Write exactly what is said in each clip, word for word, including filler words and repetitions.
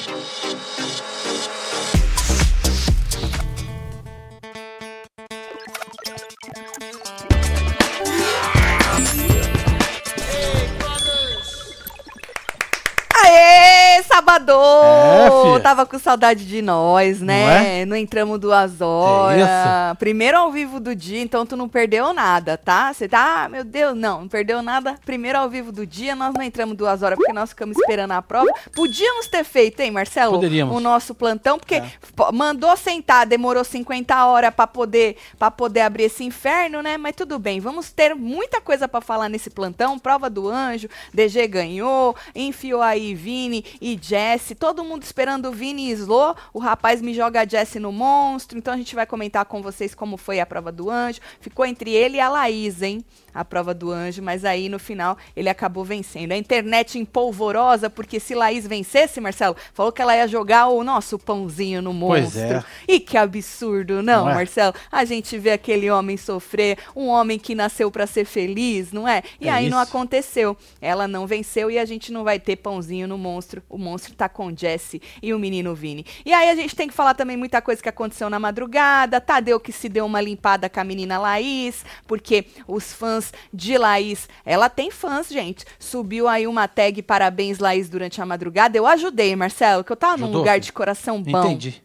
Sábado! É, tava com saudade de nós, né? Não, é? Não entramos duas horas. É Primeiro ao vivo do dia, então tu não perdeu nada, tá? Você tá, ah, meu Deus, não, não perdeu nada. Primeiro ao vivo do dia, nós não entramos duas horas porque nós ficamos esperando a prova. Podíamos ter feito, hein, Marcelo? Poderíamos. O nosso plantão, porque é. mandou sentar, demorou cinquenta horas pra poder, pra poder abrir esse inferno, né? Mas tudo bem, vamos ter muita coisa pra falar nesse plantão. Prova do anjo, D G ganhou, enfiou aí Vini e Jesse, todo mundo esperando o Vini e Slow, o rapaz me joga a Jesse no monstro, então a gente vai comentar com vocês como foi a prova do anjo, ficou entre ele e a Laís, hein, a prova do anjo, mas aí no final ele acabou vencendo. A internet empolvorosa, porque se Laís vencesse, Marcelo, falou que ela ia jogar o nosso pãozinho no monstro. Pois é. E que absurdo, não, não é? Marcelo? A gente vê aquele homem sofrer, um homem que nasceu pra ser feliz, não é? E é aí isso. Não aconteceu. Ela não venceu e a gente não vai ter pãozinho no monstro. O monstro tá com Jesse e o menino Vini. E aí a gente tem que falar também muita coisa que aconteceu na madrugada. Tadeu que se deu uma limpada com a menina Laís, porque os fãs de Laís, ela tem fãs, gente. Subiu aí uma tag parabéns Laís durante a madrugada. Eu ajudei, Marcelo, que eu tava Ajudou, num lugar filho. de coração bom. Entendi.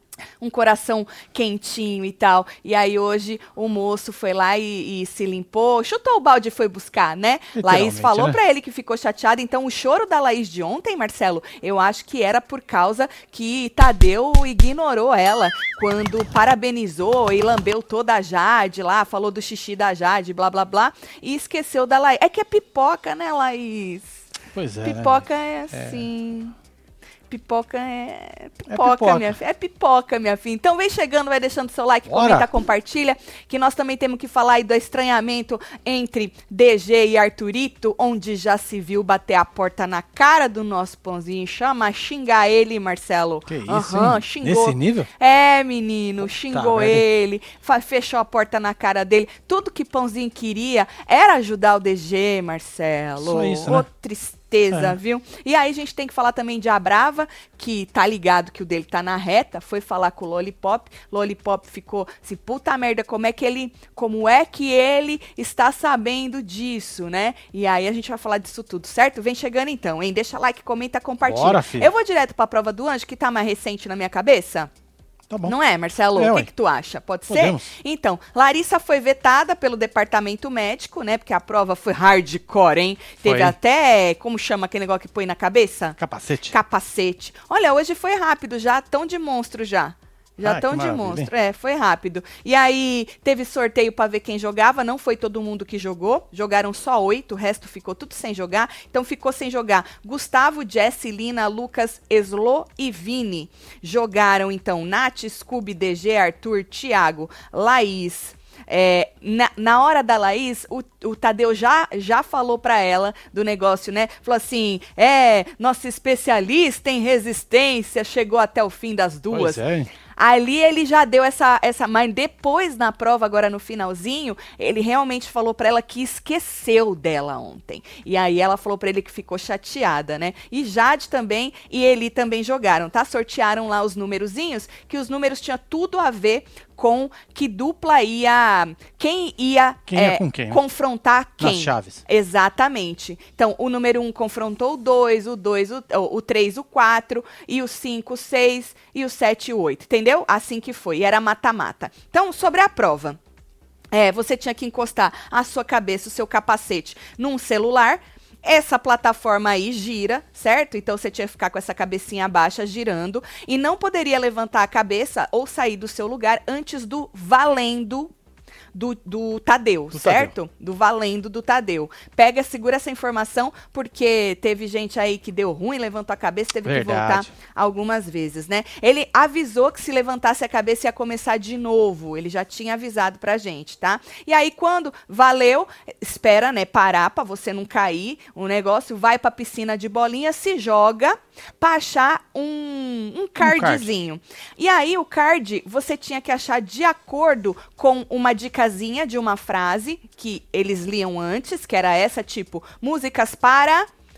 Um coração quentinho e tal. E aí hoje o moço foi lá e, e se limpou, chutou o balde e foi buscar, né? Laís falou né? pra ele que ficou chateada. Então o choro da Laís de ontem, Marcelo, eu acho que era por causa que Tadeu ignorou ela quando parabenizou e lambeu toda a Jade lá, falou do xixi da Jade, blá blá blá, e esqueceu da Laís. É que é pipoca, né, Laís? Pois é. Pipoca né? é assim... É. Pipoca é pipoca, é pipoca, minha filha. É pipoca, minha filha. Então vem chegando, vai deixando seu like, Bora. comenta, compartilha, que nós também temos que falar aí do estranhamento entre D G e Arthurito, onde já se viu bater a porta na cara do nosso pãozinho, chama, xingar ele, Marcelo. Que isso, uhum, xingou. Nesse nível? É, menino, xingou tá, ele, fechou a porta na cara dele. Tudo que pãozinho queria era ajudar o D G, Marcelo. Só isso, Ô, né? tristeza. Certeza, é. viu? E aí a gente tem que falar também de Abrava, que tá ligado que o dele tá na reta, foi falar com o Lollipop, Lollipop ficou assim, puta merda, como é que ele, como é que ele está sabendo disso, né? E aí a gente vai falar disso tudo, certo? Vem chegando então, hein? Deixa like, comenta, compartilha. Bora, filho. Eu vou direto pra prova do anjo, que tá mais recente na minha cabeça. Tá bom. Não é, Marcelo? É, o que, ué. que tu acha? Pode Podemos. ser? Então, Larissa foi vetada pelo departamento médico, né? Porque a prova foi hardcore, hein? Foi. Teve até, como chama aquele negócio que põe na cabeça? Capacete. Capacete. Olha, hoje foi rápido já, tão de monstro já. Já ah, tão de maravilha. monstro. É, foi rápido. E aí, teve sorteio pra ver quem jogava. Não foi todo mundo que jogou. Jogaram só oito. O resto ficou tudo sem jogar. Então, ficou sem jogar Gustavo, Jesse, Lina, Lucas, Eslo e Vini. Jogaram, então, Nath, Scooby, D G, Arthur, Thiago, Laís. É, na, na hora da Laís, o, o Tadeu já, já falou pra ela do negócio, né? Falou assim, é, nossa especialista em resistência chegou até o fim das duas. Pois é. Ali ele já deu essa, essa... Mas depois, na prova, agora no finalzinho, ele realmente falou pra ela que esqueceu dela ontem. E aí ela falou pra ele que ficou chateada, né? E Jade também e Eli também jogaram, tá? Sortearam lá os numerozinhos, que os números tinham tudo a ver com que dupla ia... Quem ia, quem ia é, com quem, né? confrontar quem. Nas chaves. Exatamente. Então, o número um confrontou o dois, o dois, o, o três, o quatro, e o cinco, o seis, e o sete, o oito. Entendeu? Assim que foi. E era mata-mata. Então, sobre a prova. É, você tinha que encostar a sua cabeça, o seu capacete, num celular. Essa plataforma aí gira, certo? Então você tinha que ficar com essa cabecinha baixa girando e não poderia levantar a cabeça ou sair do seu lugar antes do valendo do, do Tadeu, do certo? Tadeu. Do valendo do Tadeu. Pega, segura essa informação, porque teve gente aí que deu ruim, levantou a cabeça, teve Verdade. que voltar algumas vezes, né? Ele avisou que se levantasse a cabeça ia começar de novo. Ele já tinha avisado pra gente, tá? E aí, quando valeu, espera, né, parar pra você não cair, o negócio vai pra piscina de bolinha, se joga pra achar um, um cardzinho. Um card. E aí, o card, você tinha que achar de acordo com uma dicasinha de uma frase que eles liam antes, que era essa, tipo, músicas para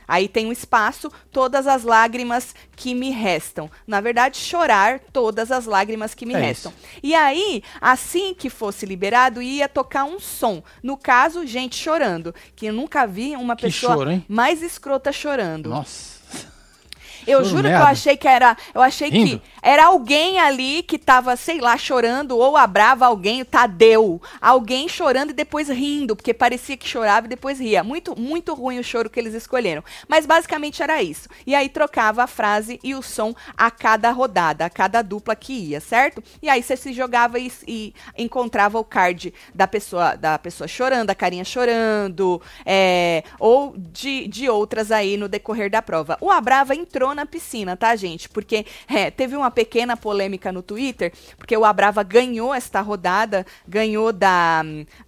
Aí tem um espaço, todas as lágrimas que me restam. Na verdade, chorar todas as lágrimas que me é restam. Isso. E aí, assim que fosse liberado, ia tocar um som. No caso, gente chorando. Que eu nunca vi uma que pessoa choro, mais escrota chorando. Nossa. Eu Choro juro merda. que eu achei que era, eu achei Rindo. que era alguém ali que tava, sei lá, chorando, ou a Brava, alguém, o Tadeu, alguém chorando e depois rindo, porque parecia que chorava e depois ria. Muito, muito ruim o choro que eles escolheram. Mas basicamente era isso. E aí trocava a frase e o som a cada rodada, a cada dupla que ia, certo? E aí você se jogava e, e encontrava o card da pessoa, da pessoa chorando, a carinha chorando, é, ou de, de outras aí no decorrer da prova. O A Brava entrou na piscina, tá, gente? Porque é, teve uma pequena polêmica no Twitter, porque o A Brava ganhou esta rodada, ganhou da,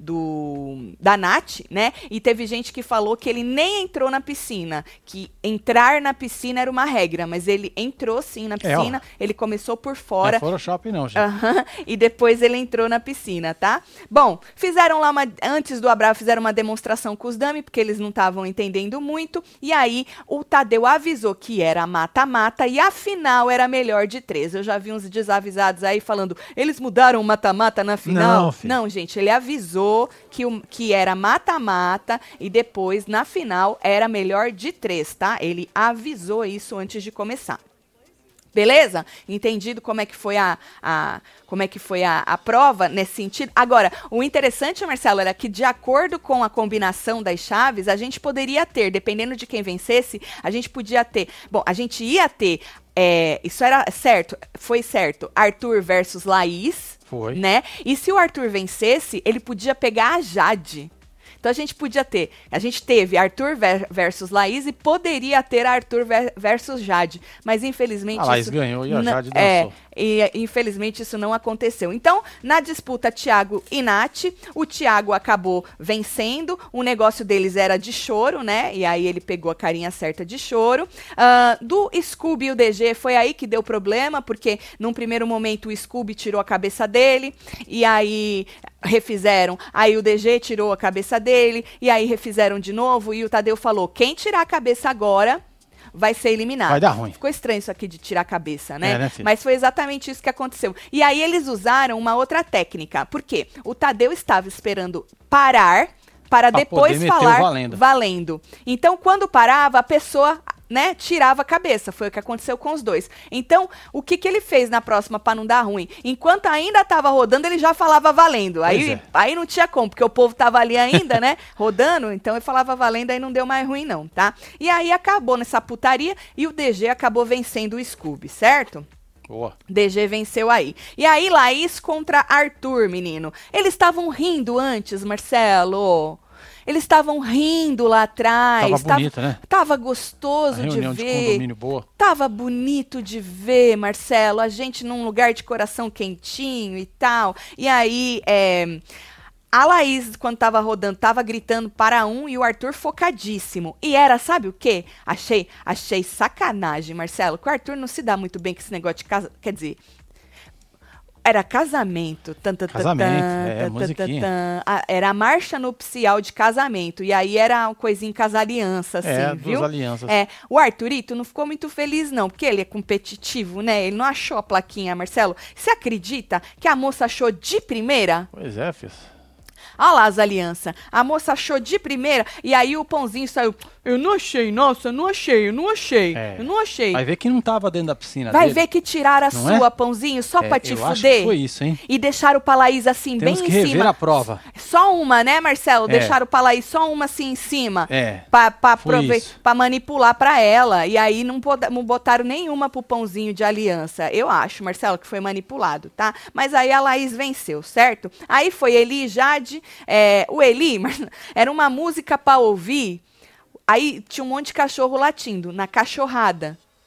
do, da Nath, né? E teve gente que falou que ele nem entrou na piscina, que entrar na piscina era uma regra, mas ele entrou sim na piscina, é, ele começou por fora. Não é Photoshop não, gente. Uh-huh, e depois ele entrou na piscina, tá? Bom, fizeram lá uma, antes do A Brava, fizeram uma demonstração com os dummies, porque eles não estavam entendendo muito, e aí o Tadeu avisou que era mata-mata e a final era melhor de três. Eu já vi uns desavisados aí falando, eles mudaram o mata-mata na final? Não, não, gente, ele avisou que, o, que era mata-mata e depois, na final, era melhor de três, tá? Ele avisou isso antes de começar. Beleza? Entendido como é que foi a, a, como é que foi a, a prova nesse sentido? Agora, o interessante, Marcelo, era que de acordo com a combinação das chaves, a gente poderia ter, dependendo de quem vencesse, a gente podia ter, bom, a gente ia ter, é, isso era certo, foi certo, Arthur versus Laís, foi, né? E se o Arthur vencesse, ele podia pegar a Jade. Então a gente podia ter, a gente teve Arthur ver, versus Laís e poderia ter Arthur ver, versus Jade, mas infelizmente a Laís isso ganhou e a Jade dançou. É, e infelizmente isso não aconteceu. Então, na disputa Thiago e Nath, o Thiago acabou vencendo, o negócio deles era de choro, né? E aí ele pegou a carinha certa de choro. Uh, do Scooby e o D G foi aí que deu problema, porque num primeiro momento o Scooby tirou a cabeça dele, e aí refizeram, aí o D G tirou a cabeça dele, e aí refizeram de novo, e o Tadeu falou, quem tirar a cabeça agora vai ser eliminado. Vai dar ruim. Ficou estranho isso aqui de tirar a cabeça, né? É, né, mas foi exatamente isso que aconteceu. E aí eles usaram uma outra técnica, porque o Tadeu estava esperando parar para pra depois falar valendo. valendo. Então, quando parava, a pessoa, né, tirava a cabeça. Foi o que aconteceu com os dois. Então, o que, que ele fez na próxima para não dar ruim? Enquanto ainda estava rodando, ele já falava valendo. Aí, é. aí não tinha como, porque o povo tava ali ainda, né, rodando. Então, ele falava valendo, aí não deu mais ruim não, tá? E aí acabou nessa putaria e o D G acabou vencendo o Scooby, certo? Boa. D G venceu aí. E aí, Laís contra Arthur, menino. Eles estavam rindo antes, Marcelo. Eles estavam rindo lá atrás. Tava bonito, tava, né? Tava gostoso de ver. De condomínio boa. Tava bonito de ver, Marcelo. A gente num lugar de coração quentinho e tal. E aí, é... a Laís, quando tava rodando, tava gritando para um e o Arthur focadíssimo. E era, sabe o quê? Achei, achei sacanagem, Marcelo, que o Arthur não se dá muito bem com esse negócio de casa. Quer dizer, era casamento. Tan, tan, casamento, tan, é, tan, musiquinha. Tan, tan. Era a marcha nupcial de casamento. E aí era uma coisinha com as alianças, assim, é, viu? duas alianças. É, o Arthurito não ficou muito feliz, não, porque ele é competitivo, né? Ele não achou a plaquinha, Marcelo. Você acredita que a moça achou de primeira? Pois é, filho. Olha lá as alianças. A moça achou de primeira e aí o pãozinho saiu. Eu não achei, nossa, eu não achei, eu não achei, é. eu não achei. Vai ver que não tava dentro da piscina Vai dele. ver que tiraram a não sua, é? pãozinho, só é, pra te eu fuder. Acho que foi isso, hein? E deixaram o Palaís assim, Temos bem que em rever cima. a prova. Só uma, né, Marcelo? É. Deixaram o Palaís só uma assim em cima. É. Pra, pra, prove... pra manipular pra ela. E aí não, não botaram nenhuma pro pãozinho de aliança. Eu acho, Marcelo, que foi manipulado, tá? Mas aí a Laís venceu, certo? Aí foi Eli e Jade. É, o Eli, era uma música pra ouvir. Aí tinha um monte de cachorro latindo, na cachorrada.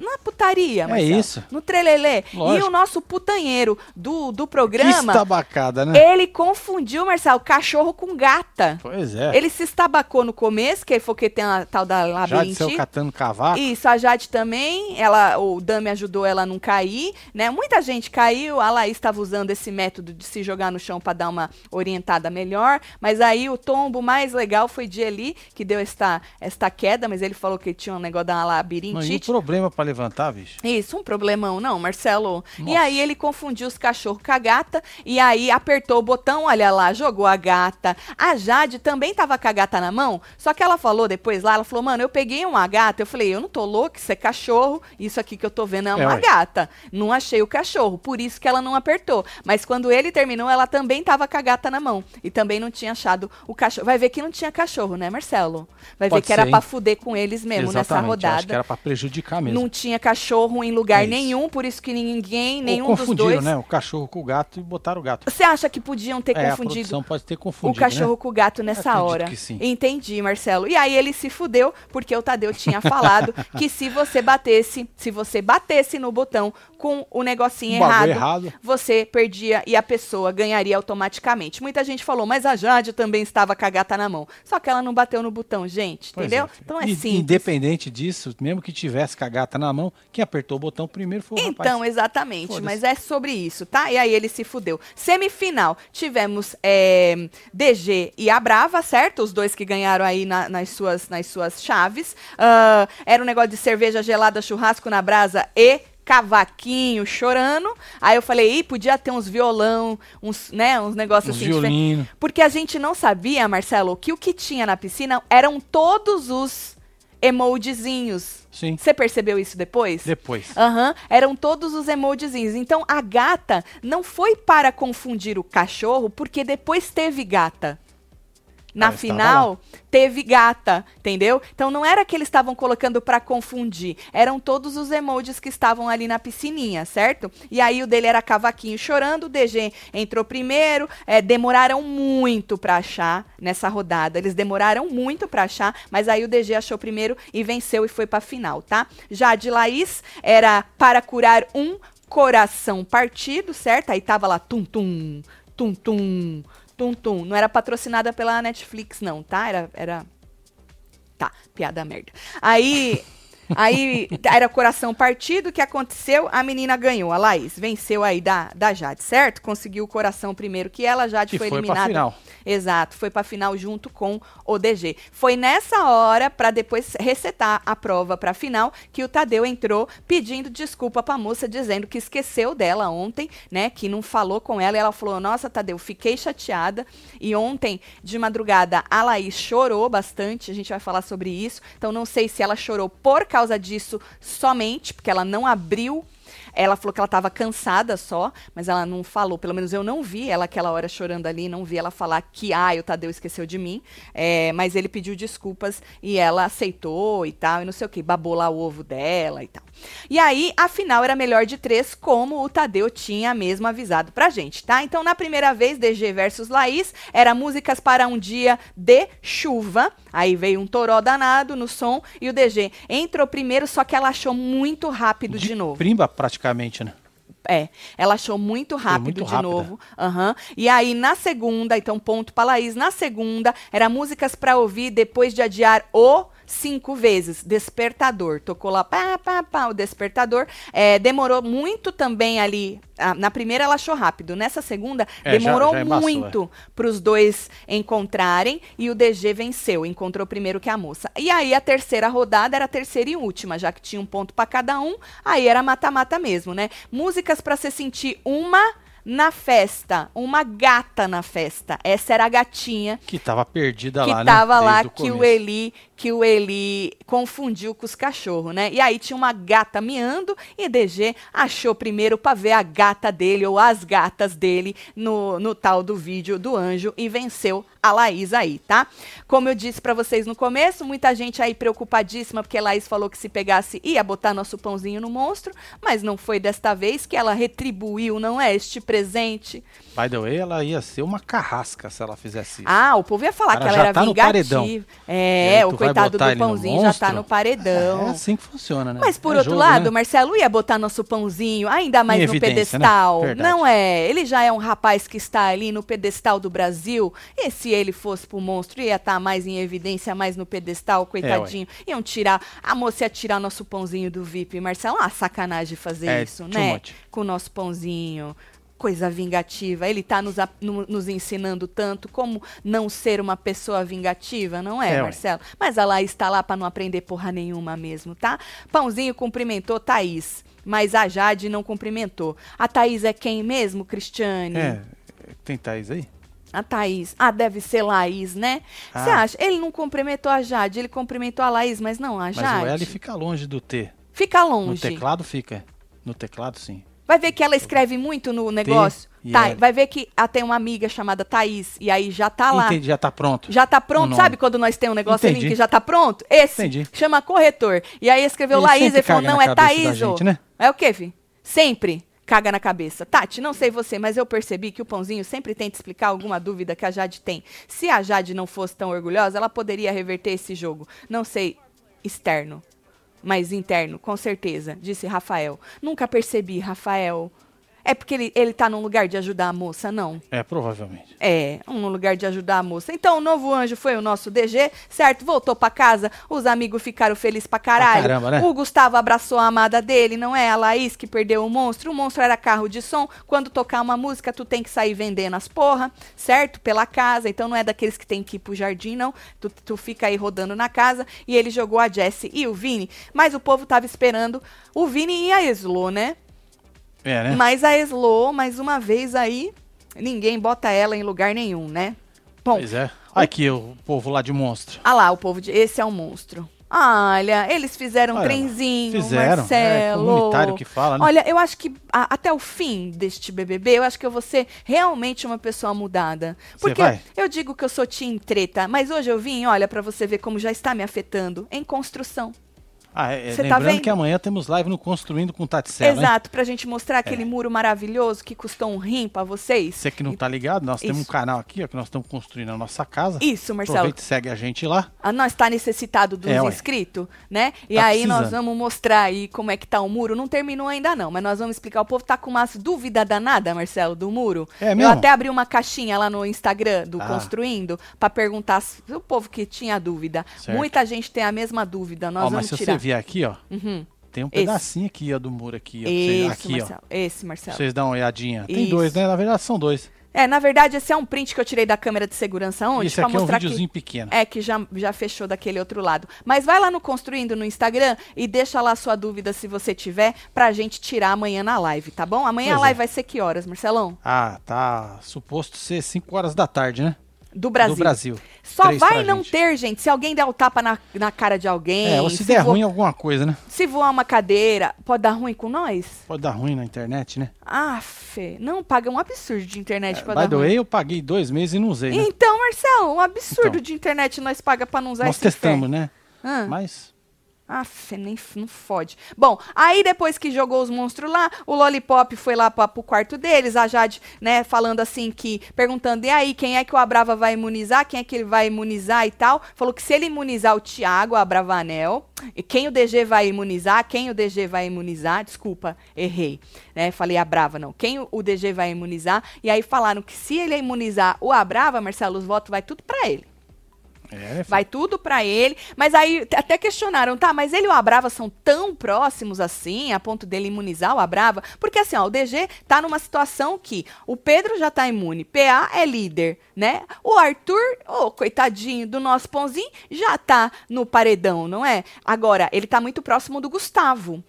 na putaria, Marcelo. É isso. No trelelê. Lógico. E o nosso putanheiro do, do programa... Que estabacada, né? Ele confundiu, Marcelo, cachorro com gata. Pois é. Ele se estabacou no começo, que ele falou que tem a tal da labirintite. Jade saiu catando cavaco. Isso, a Jade também, ela, o Dami ajudou ela a não cair, né? Muita gente caiu, a Laís estava usando esse método de se jogar no chão para dar uma orientada melhor, mas aí o tombo mais legal foi de Eli, que deu esta, esta queda, mas ele falou que tinha um negócio da labirintite. Mas um problema para levantar, bicho? Isso, um problemão, não, Marcelo. Nossa. E aí ele confundiu os cachorros com a gata, e aí apertou o botão, olha lá, jogou a gata. A Jade também tava com a gata na mão, só que ela falou depois lá, ela falou, mano, eu peguei uma gata, eu falei, eu não tô louca, isso é cachorro, isso aqui que eu tô vendo é uma é, gata. Não achei o cachorro, por isso que ela não apertou. Mas quando ele terminou, ela também tava com a gata na mão, e também não tinha achado o cachorro. Vai ver que não tinha cachorro, né, Marcelo? Vai Pode ver que era ser, pra fuder com eles mesmo. Exatamente, nessa rodada. Acho que era pra prejudicar mesmo. Não tinha cachorro em lugar é nenhum, por isso que ninguém, nenhum Ou dos confundiram, dois... né? O cachorro com o gato e botaram o gato. Você acha que podiam ter é, confundido? A produção pode ter O confundido, cachorro né? com o gato nessa Acredito hora. que sim. Entendi, Marcelo. E aí ele se fudeu, porque o Tadeu tinha falado que se você batesse, se você batesse no botão com o negocinho Um errado, errado, você perdia e a pessoa ganharia automaticamente. Muita gente falou, mas a Jade também estava com a gata na mão. Só que ela não bateu no botão, gente, pois entendeu? É, então é e, simples. Independente disso, mesmo que tivesse com a gata na mão, quem apertou o botão primeiro foi o Então, rapaz. exatamente, mas é sobre isso, tá? E aí ele se fudeu. Semifinal, tivemos é, D G e a Brava, certo? Os dois que ganharam aí na, nas, suas, nas suas chaves. Uh, era um negócio de cerveja gelada, churrasco na brasa e cavaquinho chorando. Aí eu falei, ih, podia ter uns violão, uns, né, uns negócios uns assim. violino. Porque a gente não sabia, Marcelo, que o que tinha na piscina eram todos os emojizinhos. Sim. Você percebeu isso depois? Depois. Aham, uhum, eram todos os emojizinhos. Então, a gata não foi para confundir o cachorro, porque depois teve gata. Na Ah, final, teve gata, entendeu? Então, não era que eles estavam colocando para confundir. Eram todos os emojis que estavam ali na piscininha, certo? E aí, o dele era cavaquinho chorando, o D G entrou primeiro. É, demoraram muito para achar nessa rodada. Eles demoraram muito para achar, mas aí o D G achou primeiro e venceu e foi para final, tá? Já de Laís, era para curar um coração partido, certo? Aí tava lá, tum-tum, tum-tum, Tum, tum. Não era patrocinada pela Netflix, não, tá? Era... era... Tá, piada merda. Aí... Aí era coração partido, o que aconteceu? A menina ganhou, a Laís, venceu aí da, da Jade, certo? Conseguiu o coração primeiro que ela, a Jade e foi, foi eliminada. Pra final. Exato, foi pra final junto com o D G. Foi nessa hora, pra depois resetar a prova pra final, que o Tadeu entrou pedindo desculpa pra moça, dizendo que esqueceu dela ontem, né? Que não falou com ela, e ela falou, nossa, Tadeu, fiquei chateada. E ontem, de madrugada, a Laís chorou bastante, a gente vai falar sobre isso. Então, não sei se ela chorou por causa causa disso somente, porque ela não abriu. Ela falou que ela estava cansada só, mas ela não falou, pelo menos eu não vi ela aquela hora chorando ali, não vi ela falar que, ah, o Tadeu esqueceu de mim, é, mas ele pediu desculpas e ela aceitou e tal, e não sei o que, babou lá o ovo dela e tal. E aí, a final era melhor de três, como o Tadeu tinha mesmo avisado pra gente, tá? Então, na primeira vez, D G versus Laís, era músicas para um dia de chuva, aí veio um toró danado no som, e o D G entrou primeiro, só que ela achou muito rápido de, de novo. Prima, praticamente, né? É, ela achou muito rápido muito de rápida. novo. Uhum. E aí, na segunda, então, ponto pra Laís, na segunda, era músicas pra ouvir depois de adiar o cinco vezes. Despertador. Tocou lá, pá, pá, pá, o despertador. É, demorou muito também ali. Ah, na primeira ela achou rápido. Nessa segunda, é, demorou já, já embaçou, muito é. para os dois encontrarem. E o D G venceu. Encontrou primeiro que a moça. E aí, a terceira rodada era a terceira e última, já que tinha um ponto para cada um. Aí era mata-mata mesmo, né? Músicas para se sentir uma na festa, uma gata na festa. Essa era a gatinha que tava perdida que lá, tava né? lá o que o Eli que o Eli confundiu com os cachorros, né? E aí tinha uma gata miando e D G achou primeiro para ver a gata dele ou as gatas dele no, no tal do vídeo do anjo e venceu a Laís aí, tá? Como eu disse para vocês no começo, muita gente aí preocupadíssima porque a Laís falou que se pegasse ia botar nosso pãozinho no monstro, mas não foi desta vez que ela retribuiu, não é, este presente. By the way, ela ia ser uma carrasca se ela fizesse isso. Ah, o povo ia falar Cara, que ela já era tá vingativa. No paredão. É, o coitado coitado botar do ele no pãozinho já tá monstro? no paredão. É assim que funciona, né? Mas por É outro jogo, lado, né? Marcelo, ia botar nosso pãozinho ainda mais Em no evidência, né? pedestal. Verdade. Não é? Ele já é um rapaz que está ali no pedestal do Brasil. E se ele fosse pro monstro, ia estar mais em evidência, mais no pedestal, coitadinho. É, Iam tirar, a moça ia tirar nosso pãozinho do V I P. Marcelo, ah, sacanagem fazer É, isso, too né? much. Com o nosso pãozinho. Coisa vingativa. Ele tá nos, a- no- nos ensinando tanto como não ser uma pessoa vingativa, não é, É, ué. Marcelo? Mas a Laís tá lá pra não aprender porra nenhuma mesmo, tá? Pãozinho cumprimentou Thaís, mas a Jade não cumprimentou. A Thaís é quem mesmo, Cristiane? É, tem Thaís aí? A Thaís. Ah, deve ser Laís, né? Você Ah. acha? Ele não cumprimentou a Jade, ele cumprimentou a Laís, mas não a Mas Jade. o L fica longe do T. Fica No longe. teclado fica. No teclado, sim. Vai ver que ela escreve muito no negócio. e Tá, L. vai ver que ela tem uma amiga chamada Thaís, e aí já tá lá. Entendi, já tá pronto. Já tá O pronto, nome. sabe quando nós temos um negócio ali Entendi. que já tá pronto? Esse Entendi. chama corretor. E aí escreveu Ele Laís sempre e falou, caga não, na é cabeça da Thaís, ô. gente, né? É o quê, fi? Sempre caga na cabeça. Tati, não sei você, mas eu percebi que o Pãozinho sempre tenta explicar alguma dúvida que a Jade tem. Se a Jade não fosse tão orgulhosa, ela poderia reverter esse jogo. Não sei, externo, mas interno, com certeza, disse Rafael. Nunca percebi, Rafael. É porque ele, ele tá num lugar de ajudar a moça, não? É, provavelmente. É, um lugar de ajudar a moça. Então, o novo anjo foi o nosso D G, certo? Voltou pra casa, os amigos ficaram felizes pra caralho. Pra caramba, né? O Gustavo abraçou a amada dele, não é? A Laís que perdeu o monstro. O monstro era carro de som. Quando tocar uma música, tu tem que sair vendendo as porra, certo? Pela casa. Então, não é daqueles que tem que ir pro jardim, não. Tu, tu fica aí rodando na casa. E ele jogou a Jessie e o Vini. Mas o povo tava esperando o Vini e a Eslo, né? É, né? Mas a Eslo, mais uma vez aí, ninguém bota ela em lugar nenhum, né? Bom, Pois é. Aqui, o povo lá de monstro. ah lá, o povo de... Esse é o monstro. Olha, eles fizeram um Olha lá, trenzinho, fizeram. Marcelo. É comunitário que fala, né? Olha, eu acho que a- até o fim deste B B B, eu acho que eu vou ser realmente uma pessoa mudada. Você Porque vai? eu digo que eu sou teen treta, mas hoje eu vim, olha, pra você ver como já está me afetando, em construção. Ah, é, Cê tá lembrando vendo? que amanhã temos live no Construindo com Tati Sela, hein? Exato, pra gente mostrar aquele É. muro maravilhoso que custou um rim pra vocês. Você que não tá ligado, nós temos um Isso. canal aqui, ó, que nós estamos construindo a nossa casa. Isso, Marcelo. Aproveita e segue a gente lá. A nós está necessitado dos É, ué. inscritos, né? E Tá aí nós precisando. vamos mostrar aí como é que tá o muro. Não terminou ainda não, mas nós vamos explicar. O povo tá com umas dúvidas danadas, Marcelo, do muro. É Eu mesmo? até abri uma caixinha lá no Instagram do Ah. Construindo pra perguntar se- o povo que tinha dúvida. Certo. Muita gente tem a mesma dúvida. Nós Ó, vamos mas se tirar. você vier aqui, ó, Uhum. tem um Esse. pedacinho aqui, ó, do muro aqui, ó. pra você- Esse, aqui, ó. Marcelo. Esse, Pra Marcelo. vocês dar uma olhadinha. Tem Isso. dois, né? Na verdade são dois. É, na verdade, esse é um print que eu tirei da câmera de segurança ontem. Isso pra aqui é um mostrar videozinho que... pequeno. É, que já, já fechou daquele outro lado. Mas vai lá no Construindo no Instagram e deixa lá sua dúvida se você tiver pra gente tirar amanhã na live, tá bom? Amanhã Pois a live é. vai ser que horas, Marcelão? Ah, tá suposto ser cinco horas da tarde, né? Do Brasil. Do Brasil. Só Três vai pra não gente. ter, gente, se alguém der o tapa na, na cara de alguém. É, ou se der vo- ruim alguma coisa, né? Se voar uma cadeira, pode dar ruim com nós? Pode dar ruim na internet, né? Ah, Fê, não, paga um absurdo de internet pra By dar the ruim. way, eu paguei dois meses e não usei, né? Então, Marcelo, um absurdo Então. de internet nós paga pra não usar Nós esse testamos, inferno. né? Ah. Mas Aff, nem f- não fode. Bom, aí depois que jogou os monstros lá, o Lollipop foi lá pra, pro quarto deles, a Jade, né, falando assim que, perguntando, e aí, quem é que o Abrava vai imunizar? Quem é que ele vai imunizar e tal? Falou que se ele imunizar o Thiago, a Bravanel, e quem o D G vai imunizar? Quem o D G vai imunizar? Desculpa, errei, né, falei a Brava, não. Quem o, o D G vai imunizar? E aí falaram que se ele imunizar o Abrava, Marcelo, os votos vai tudo pra ele. é, Vai tudo pra ele, mas aí t- até questionaram, tá, mas ele e o Abrava são tão próximos assim, a ponto dele imunizar o Abrava? Porque assim, ó, o D G tá numa situação que o Pedro já tá imune, P A é líder, né? O Arthur, ô, coitadinho do nosso Pãozinho, já tá no paredão, não é? Agora, ele tá muito próximo do Gustavo.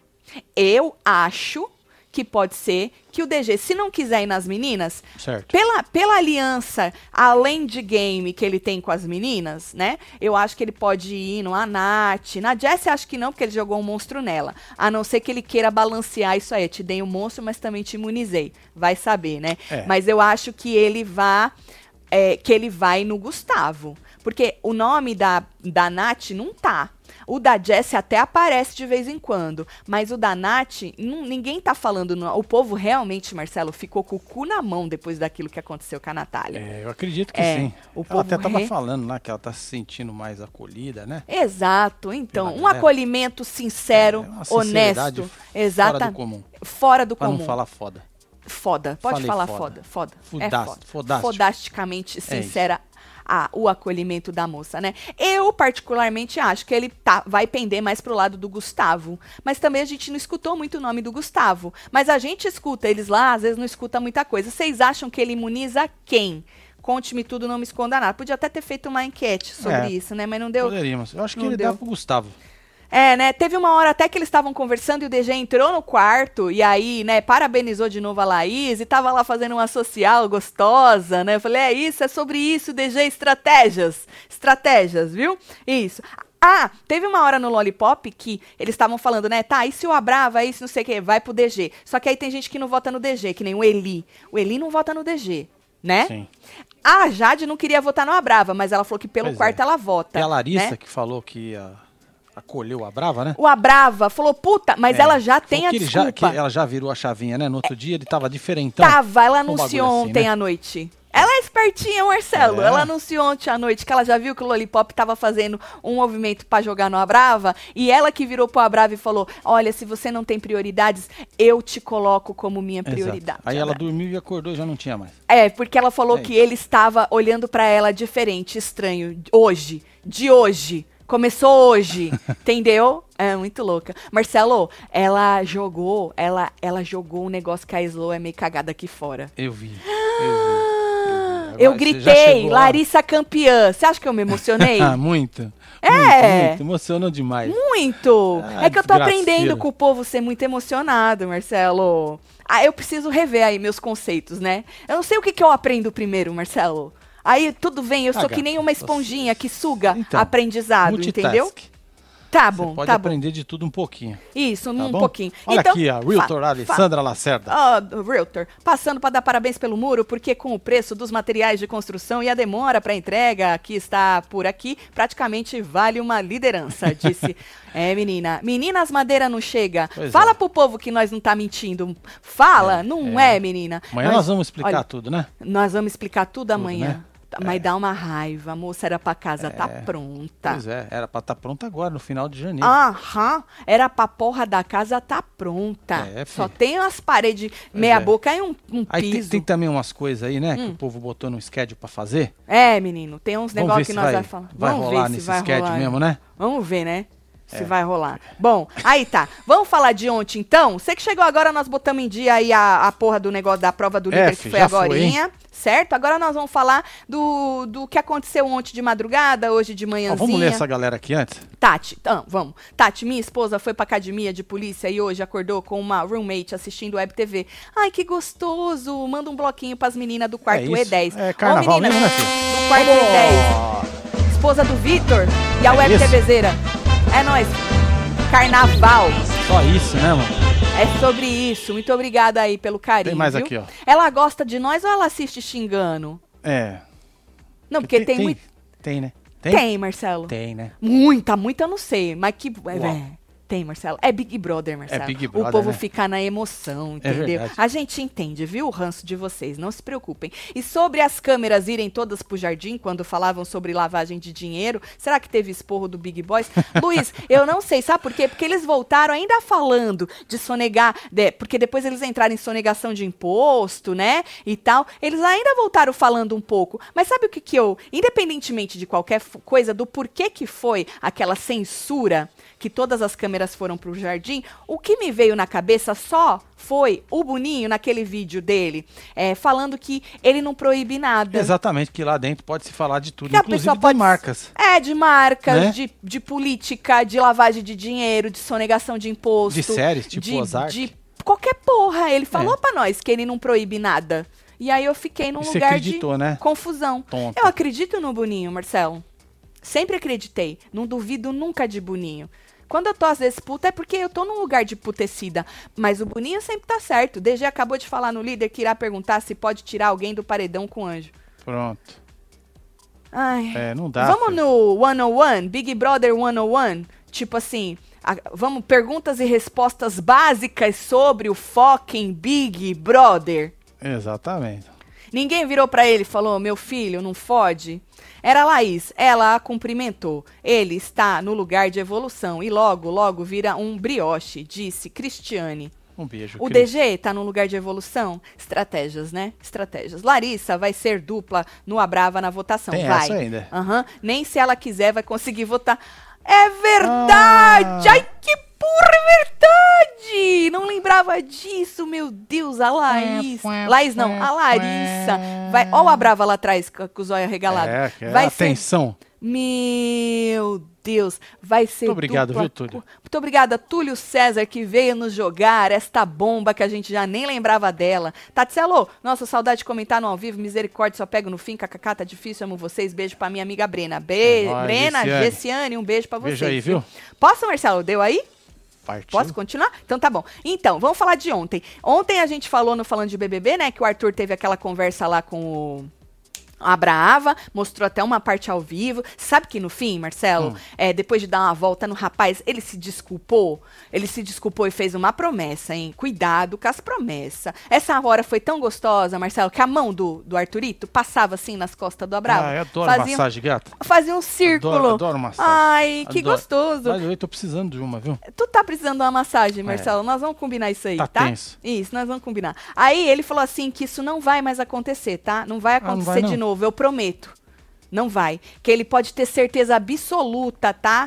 Eu acho que pode ser que o D G, se não quiser ir nas meninas, certo. pela, pela aliança, além de game que ele tem com as meninas, né? Eu acho que ele pode ir no Nath. Na Jessie, acho que não, porque ele jogou um monstro nela. A não ser que ele queira balancear isso aí. Eu te dei um monstro, mas também te imunizei. Vai saber, né? É. Mas eu acho que ele vá... é, que ele vai no Gustavo. Porque o nome da, da Nath não tá. O da Jessie até aparece de vez em quando, mas o da Nath, não, ninguém tá falando. No, o povo realmente, Marcelo, ficou com o cu na mão depois daquilo que aconteceu com a Natália. É, eu acredito que é, sim. O ela povo até tava re... falando lá que ela tá se sentindo mais acolhida, né? Exato. Então, Pela um galera. Acolhimento sincero, é, honesto. Exato. Fora do comum. Fora do pra comum. não falar foda. Foda. Pode Falei falar foda. foda. Foda. Fodástico, É foda. fodástico. Fodasticamente É sincera. A, o acolhimento da moça, né? Eu, particularmente, acho que ele tá, vai pender mais pro lado do Gustavo. Mas também a gente não escutou muito o nome do Gustavo. Mas a gente escuta eles lá, às vezes não escuta muita coisa. Vocês acham que ele imuniza quem? Conte-me tudo, não me esconda nada. Podia até ter feito uma enquete sobre É, isso, né? Mas não deu. Poderíamos. Eu acho que não ele deu. dá pro Gustavo. É, né? Teve uma hora até que eles estavam conversando e o D G entrou no quarto e aí, né, parabenizou de novo a Laís e tava lá fazendo uma social gostosa, né? Eu falei, é isso, é sobre isso, D G, estratégias. Estratégias, viu? Isso. Ah, teve uma hora no Lollipop que eles estavam falando, né? Tá, e se o Abrava, isso não sei o quê, vai pro D G. Só que aí tem gente que não vota no D G, que nem o Eli. O Eli não vota no D G, né? Sim. A Jade não queria votar no Abrava, mas ela falou que pelo Pois quarto é. ela vota. E a Larissa né? que falou que ia... acolheu a Brava, né? O Abrava falou, puta, mas É, ela já tem falou a que ele desculpa. já, que ela já virou a chavinha, né? No outro dia ele tava diferentão. Tava, ela Um bagulho anunciou assim, ontem né? à noite. Ela é espertinha, Marcelo. É. Ela anunciou ontem à noite que ela já viu que o Lollipop tava fazendo um movimento pra jogar no Abrava. E ela que virou pro Abrava e falou, olha, se você não tem prioridades, eu te coloco como minha Exato. prioridade. Aí ela Abrava. dormiu e acordou e já não tinha mais. É, porque ela falou É que isso. ele estava olhando pra ela diferente, estranho. Hoje, de hoje. Começou hoje, entendeu? É muito louca. Marcelo, ela jogou, ela, ela jogou um negócio que a Slow é meio cagada aqui fora. Eu vi, eu vi. Eu, vi. Eu Agora, você já gritei, chegou lá? Larissa campeã. Você acha que eu me emocionei? Ah, muito. É. Muito, muito. Emocionou demais. Muito! Ah, é que eu tô aprendendo desgraceira. com o povo ser muito emocionado, Marcelo. Ah, eu preciso rever aí meus conceitos, né? Eu não sei o que, que eu aprendo primeiro, Marcelo. Aí tudo vem, eu Ah, sou que gata, nem uma esponjinha que suga Então, aprendizado, multitask. entendeu? Tá bom, Você pode tá bom. aprender de tudo um pouquinho. Isso, Tá um bom? pouquinho. Olha então, aqui, a Realtor fa- Alessandra Lacerda. Ó, Realtor, passando para dar parabéns pelo muro, porque com o preço dos materiais de construção e a demora para entrega que está por aqui, praticamente vale uma liderança, disse. É, menina. Meninas, madeira não chega. Pois Fala é. pro povo que nós não tá mentindo. Fala, É, não é. é, menina. Amanhã Nós- nós vamos explicar olha, tudo, né? Nós vamos explicar tudo, Tudo, amanhã. né? Mas É. dá uma raiva, a moça era pra casa, tá É. pronta. Pois é, era pra estar pronta agora, no final de janeiro. Aham, era pra porra da casa tá pronta. É, Só filho. tem as paredes meia é. boca e um, um Aí tem, piso. tem também umas coisas aí, né, que Hum. o povo botou no schedule pra fazer. É, menino, tem uns Vamos negócios ver que se nós vai, vai falar. vai Vamos rolar ver se nesse vai schedule rolar. mesmo, né? Vamos ver, né? Se É. vai rolar. Bom, aí tá. Vamos falar de ontem, então? Você que chegou agora, nós botamos em dia aí a, a porra do negócio da prova do líder, F, que foi já foi, agorinha, certo? Agora nós vamos falar do, do que aconteceu ontem de madrugada, hoje de Ó, manhãzinha. vamos ler essa galera aqui antes? Tati, ah, vamos. Tati, minha esposa foi pra academia de polícia e hoje acordou com uma roommate assistindo Web T V. Ai, que gostoso. Manda um bloquinho pras meninas do quarto É isso. E dez. É carnaval Ô, meninas mesmo, né, filho? do quarto E dez. Esposa do Vitor e a É Web isso. TVzeira. É nóis. Carnaval. Só isso, né, mano? É sobre isso. Muito obrigada aí pelo carinho. Tem mais viu? aqui, ó. Ela gosta de nós ou ela assiste xingando? É. Não, porque tem, muito. Tem, né? Tem, Marcelo. Tem, né? Muita, muita eu não sei, mas que. É, Uau. é, tem, Marcelo. É Big Brother, Marcelo. Big O Brother, povo né? fica na emoção, É entendeu? verdade. A gente entende, viu, o ranço de vocês, não se preocupem. E sobre as câmeras irem todas pro jardim, quando falavam sobre lavagem de dinheiro, será que teve esporro do Big Boys? Luiz, eu não sei, sabe por quê? Porque eles voltaram ainda falando de sonegar, de- porque depois eles entraram em sonegação de imposto, né, e tal, eles ainda voltaram falando um pouco. Mas sabe o que que eu, independentemente de qualquer f- coisa, do porquê que foi aquela censura, que todas as câmeras foram pro jardim, o que me veio na cabeça só foi o Boninho, naquele vídeo dele, é, falando que ele não proíbe nada. Exatamente, que lá dentro pode se falar de tudo, Que a inclusive pessoa das pode- marcas. É, de marcas, Né? de, de política, de lavagem de dinheiro, de sonegação de imposto. De séries, tipo de, Ozark. de qualquer porra. Ele falou É. pra nós que ele não proíbe nada. E aí eu fiquei num E você lugar acreditou, de né? confusão. Tonta. Eu acredito no Boninho, Marcelo. Sempre acreditei. Não duvido nunca de Boninho. Quando eu tô às vezes puta é porque eu tô num lugar de putecida. Mas o Boninho sempre tá certo. O D G acabou de falar no líder que irá perguntar se pode tirar alguém do paredão com anjo. Pronto. Ai. É, não dá. Vamos filho. no cento e um, Big Brother cento e um. tipo assim, a, vamos, perguntas e respostas básicas sobre o fucking Big Brother. Exatamente. Ninguém virou pra ele e falou, meu filho, não fode? Era a Laís, ela a cumprimentou. Ele está no lugar de evolução e logo, logo vira um brioche, disse Cristiane. Um beijo, O Cris. D G tá no lugar de evolução? Estratégias, né? Estratégias. Larissa vai ser dupla no Abrava na votação. Tem vai. essa ainda. Uhum. Nem se ela quiser vai conseguir votar. É verdade! Ah. Ai, que porra, é verdade! Não lembrava disso, meu Deus, a Laís. Laís não, a Larissa. Vai, ó o Abrava lá atrás, com com o zóio arregalado. É, que é vai ser atenção. Meu Deus, vai ser Muito obrigado, dupla... viu, Túlio? Muito obrigada, Túlio César, que veio nos jogar esta bomba que a gente já nem lembrava dela. Tatselo, nossa, saudade de comentar no ao vivo, misericórdia, só pego no fim, kkk, tá difícil, amo vocês, beijo pra minha amiga Brena. Be É nóis, Brena, Gessiane. Gessiane, um beijo pra vocês. Beijo aí, viu? Posso, Marcelo? Deu aí? Partiu. Posso continuar? Então tá bom. Então, vamos falar de ontem. Ontem a gente falou no Falando de B B B, né, que o Arthur teve aquela conversa lá com o... a Brava, mostrou até uma parte ao vivo. Sabe que no fim, Marcelo, Hum. é, depois de dar uma volta no rapaz, ele se desculpou. Ele se desculpou e fez uma promessa, hein? Cuidado com as promessas. Essa hora foi tão gostosa, Marcelo, que a mão do, do Arthurito passava assim nas costas do Abrava. Ah, eu adoro fazia, massagem, gata. fazia um círculo. Adoro, adoro massagem. Ai, que Adoro. gostoso. Mas eu tô precisando de uma, viu? Tu tá precisando de uma massagem, Marcelo? Nós vamos combinar isso aí, Tá tá? tenso. Isso, nós vamos combinar. Aí ele falou assim que isso não vai mais acontecer, tá? Não vai Ah, não acontecer vai, de não? novo, eu prometo. Não vai. Que ele pode ter certeza absoluta, tá?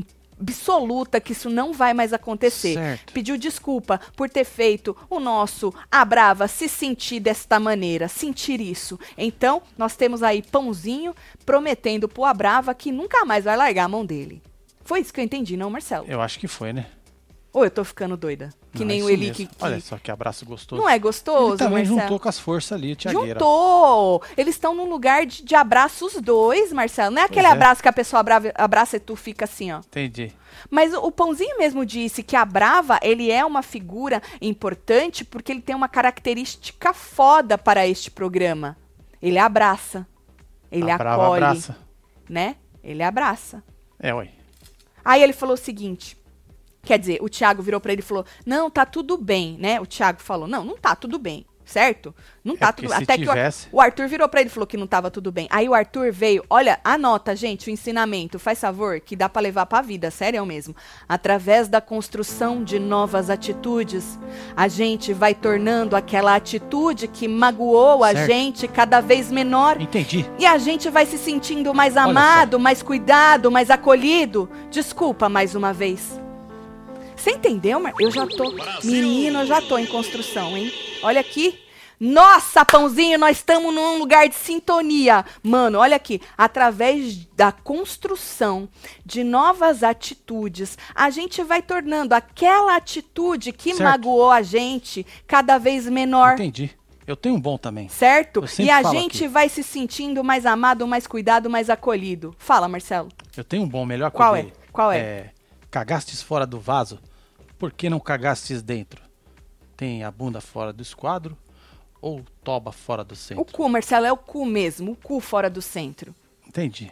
Absoluta que isso não vai mais acontecer. Certo. Pediu desculpa por ter feito o nosso A Brava se sentir desta maneira, sentir isso. Então, nós temos aí Pãozinho prometendo pro A Brava que nunca mais vai largar a mão dele. Foi isso que eu entendi, não, Marcelo? Eu acho que foi, né? Ou eu tô ficando doida? Que Não, nem é o isso Eli mesmo. que, que- Olha só que abraço gostoso. Não é gostoso, Ele também Marcelo? juntou com as forças ali, Tiagueira. Juntou! Eles estão num lugar de, de abraço os dois, Marcelo. Não é aquele é. abraço que a pessoa abraça, abraça e tu fica assim, ó. Entendi. Mas o, o Pãozinho mesmo disse que a Brava, ele é uma figura importante porque ele tem uma característica foda para este programa. Ele abraça. Ele A Brava acolhe. abraça. Né? Ele abraça. É, ué. Aí ele falou o seguinte... Quer dizer, o Thiago virou pra ele e falou, não, tá tudo bem, né? O Thiago falou, não, não tá tudo bem, certo? Não tá porque tudo bem. se Até que o, Ar- tivesse- o Arthur virou pra ele e falou que não tava tudo bem. Aí o Arthur veio, olha, anota, gente, o ensinamento, faz favor, que dá pra levar pra vida, sério mesmo. Através da construção de novas atitudes, a gente vai tornando aquela atitude que magoou a Certo. gente cada vez menor. Entendi. E a gente vai se sentindo mais Olha amado, mais cuidado, mais acolhido. Desculpa mais uma vez. Você entendeu, Mar? Eu já tô... Menino, eu já tô em construção, hein? Olha aqui. Nossa, Pãozinho, nós estamos num lugar de sintonia. Mano, olha aqui. Através da construção de novas atitudes, a gente vai tornando aquela atitude que Certo. magoou a gente cada vez menor. Entendi. Eu tenho um bom também. Certo? Eu sempre E a falo gente aqui. vai se sentindo mais amado, mais cuidado, mais acolhido. Fala, Marcelo. Eu tenho um bom, melhor que o Qual é? dele. Qual é? É, cagastes fora do vaso, por que não cagastes dentro? Tem a bunda fora do esquadro ou toba fora do O centro? cu, Marcelo, é o cu mesmo. O cu fora do centro. Entendi.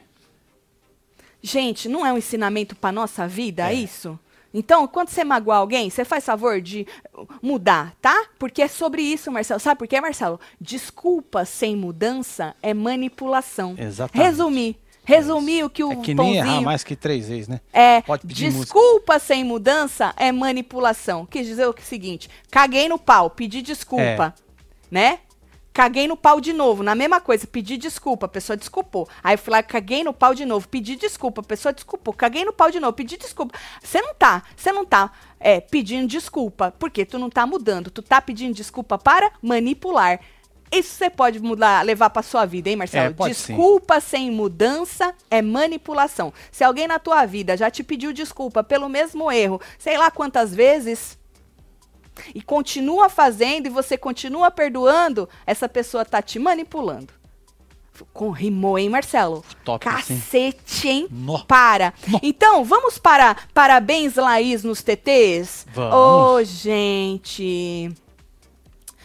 Gente, não é um ensinamento pra nossa vida É. isso? Então, quando você magoar alguém, você faz favor de mudar, tá? Porque é sobre isso, Marcelo. Sabe por quê, Marcelo? Desculpa sem mudança é manipulação. Exatamente. Resumir. Resumir o que o É que nem errar Pãozinho... mais que três vezes, né? É, Pode pedir música. desculpa sem mudança é manipulação. Quis dizer o seguinte, caguei no pau, pedi desculpa, né? Caguei no pau de novo, na mesma coisa, pedi desculpa, a pessoa desculpou. Aí eu fui lá, caguei no pau de novo, pedi desculpa, a pessoa desculpou. Caguei no pau de novo, pedi desculpa. Você não tá, você não tá é, pedindo desculpa, porque tu não tá mudando, tu tá pedindo desculpa para manipular. Isso você pode mudar, levar pra sua vida, hein, Marcelo? É, pode sim. Desculpa sem mudança é manipulação. Se alguém na tua vida já te pediu desculpa pelo mesmo erro, sei lá quantas vezes, e continua fazendo e você continua perdoando, essa pessoa tá te manipulando. Com rimou, hein, Marcelo? Top, sim. Cacete, hein? Nó. Para. Nó. Então, vamos para parabéns, Laís, nos T Ts? Vamos. Ô, gente...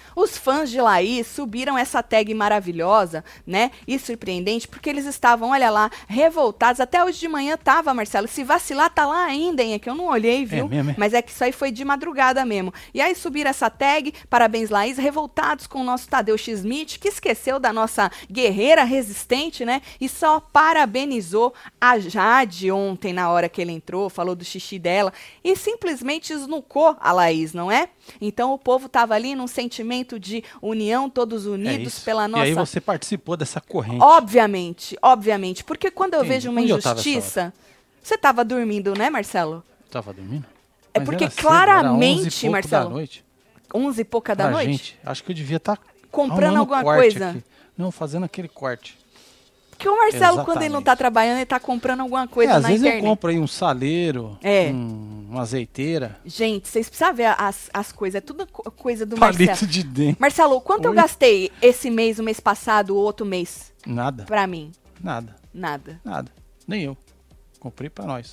Os fãs de Laís subiram essa tag maravilhosa, né? E surpreendente, porque eles estavam, olha lá, revoltados. Até hoje de manhã tava, Marcelo. Se vacilar, tá lá ainda, hein? É que eu não olhei, viu? É mesmo, é? Mas é que isso aí foi de madrugada mesmo. E aí subiram essa tag, parabéns, Laís, revoltados com o nosso Tadeu Schmidt, que esqueceu da nossa guerreira resistente, né? E só parabenizou a Jade ontem, na hora que ele entrou, falou do xixi dela, e simplesmente esnucou a Laís, não é? Então o povo tava ali num sentimento de união, todos unidos é pela nossa... E aí você participou dessa corrente. Obviamente, obviamente, porque quando eu Entendi. vejo uma Onde eu tava injustiça... Você tava dormindo, né, Marcelo? Tava dormindo? É Mas porque era cedo, claramente, era onze e pouco Marcelo, da noite. onze e pouca da Pra noite? gente, acho que eu devia estar Comprando alguma coisa? Aqui. Não, fazendo aquele corte. Porque o Marcelo, Exatamente. quando ele não tá trabalhando, ele tá comprando alguma coisa é, às na vezes internet. eu compro aí um saleiro, É. um, uma azeiteira. Gente, vocês precisam ver as, as coisas, é tudo co- coisa do Palito Marcelo. de dente. Marcelo, quanto eu Oi? gastei esse mês, o mês passado, o outro mês, Nada, pra mim? nada, Nada. nada. Nem eu. Comprei pra nós.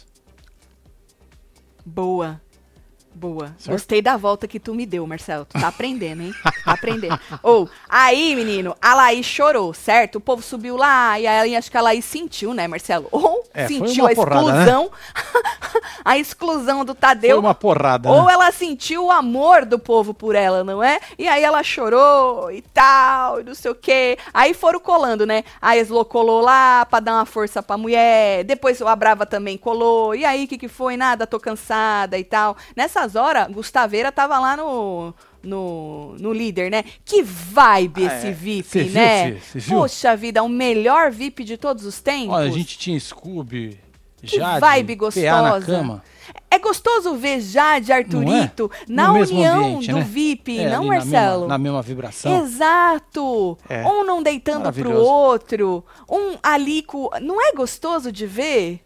Boa. Boa. Certo? Gostei da volta que tu me deu, Marcelo. Tu tá aprendendo, hein? Tá aprendendo. Ou, aí, menino, a Laís chorou, certo? O povo subiu lá e aí acho que a Laís sentiu, né, Marcelo? Ou É, foi sentiu uma a porrada, exclusão, a exclusão do Tadeu. Foi uma porrada, Ou né? ela sentiu o amor do povo por ela, não é? E aí ela chorou e tal, e não sei o quê. Aí foram colando, né? A Eslo colou lá pra dar uma força pra mulher. Depois a Brava também colou. E aí, o que que foi? Nada, tô cansada e tal. Nessas horas, Gustaveira tava lá no... No, no líder, né? Que vibe Ah, esse é. V I P, Cê viu, né? Fê? Cê viu? Poxa vida, o melhor V I P de todos os tempos. Olha, a gente tinha Scooby, Que Jade, vibe P A na gostosa. cama. É gostoso ver Jade, Arthurito, Não é? na No mesmo união ambiente, do né? V I P, É, não, ali Marcelo? Na mesma, na mesma vibração. Exato! É. Um não deitando pro Maravilhoso. outro, um ali com... Não é gostoso de ver?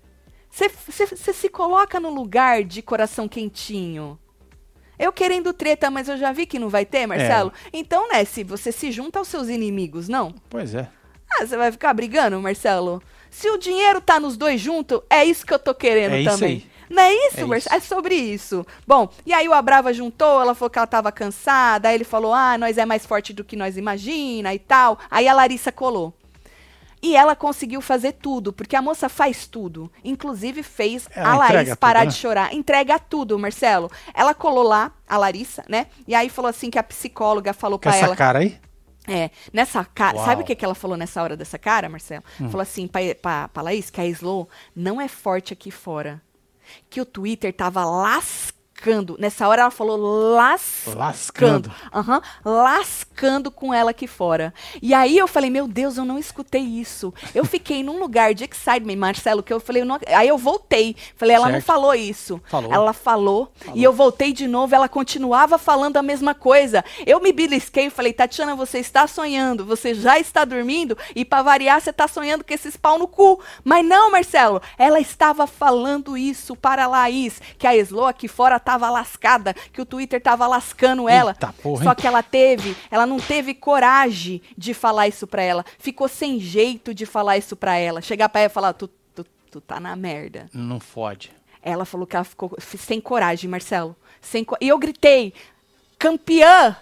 Você se coloca no lugar de coração quentinho. Eu querendo treta, mas eu já vi que não vai ter, Marcelo. É. Então, né, se você se junta aos seus inimigos, não? Pois é. Ah, você vai ficar brigando, Marcelo? Se o dinheiro tá nos dois juntos, é isso que eu tô querendo É isso também. aí. Não é isso, É Marcelo? É isso. sobre isso. Bom, e aí o Abrava juntou, ela falou que ela tava cansada, aí ele falou, ah, nós é mais forte do que nós imagina e tal. Aí a Larissa colou. E ela conseguiu fazer tudo, porque a moça faz tudo. Inclusive fez Ela a Laís entrega parar tudo, de né? chorar. Entrega tudo, Marcelo. Ela colou lá, a Larissa, né? E aí falou assim que a psicóloga falou Com pra essa ela... cara aí? É, nessa cara. Uau. Sabe o que, que ela falou nessa hora dessa cara, Marcelo? Hum. Falou assim pra, pra, pra Laís que a Slow não é forte aqui fora. Que o Twitter tava lascando. Nessa hora ela falou lascando. Lascando. Aham, lascando com ela aqui fora. E aí eu falei, meu Deus, eu não escutei isso. Eu fiquei num lugar de excitement, Marcelo, que eu falei, eu não... aí eu voltei. Falei, ela não Certo. falou isso. Falou. Ela falou, Falou. e eu voltei de novo, ela continuava falando a mesma coisa. Eu me belisquei e falei, Tatiana, você está sonhando, você já está dormindo, e pra variar, você está sonhando com esses pau no cu. Mas não, Marcelo, ela estava falando isso para a Laís, que a Eslo aqui fora estava lascada, que o Twitter estava lascando ela. Eita porra, Só hein? que ela teve, ela não teve coragem de falar isso pra ela. Ficou sem jeito de falar isso pra ela. Chegar pra ela e falar, tu, tu, tu tá na merda. Não fode. Ela falou que ela ficou f- sem coragem, Marcelo. Sem co- e eu gritei, campeã!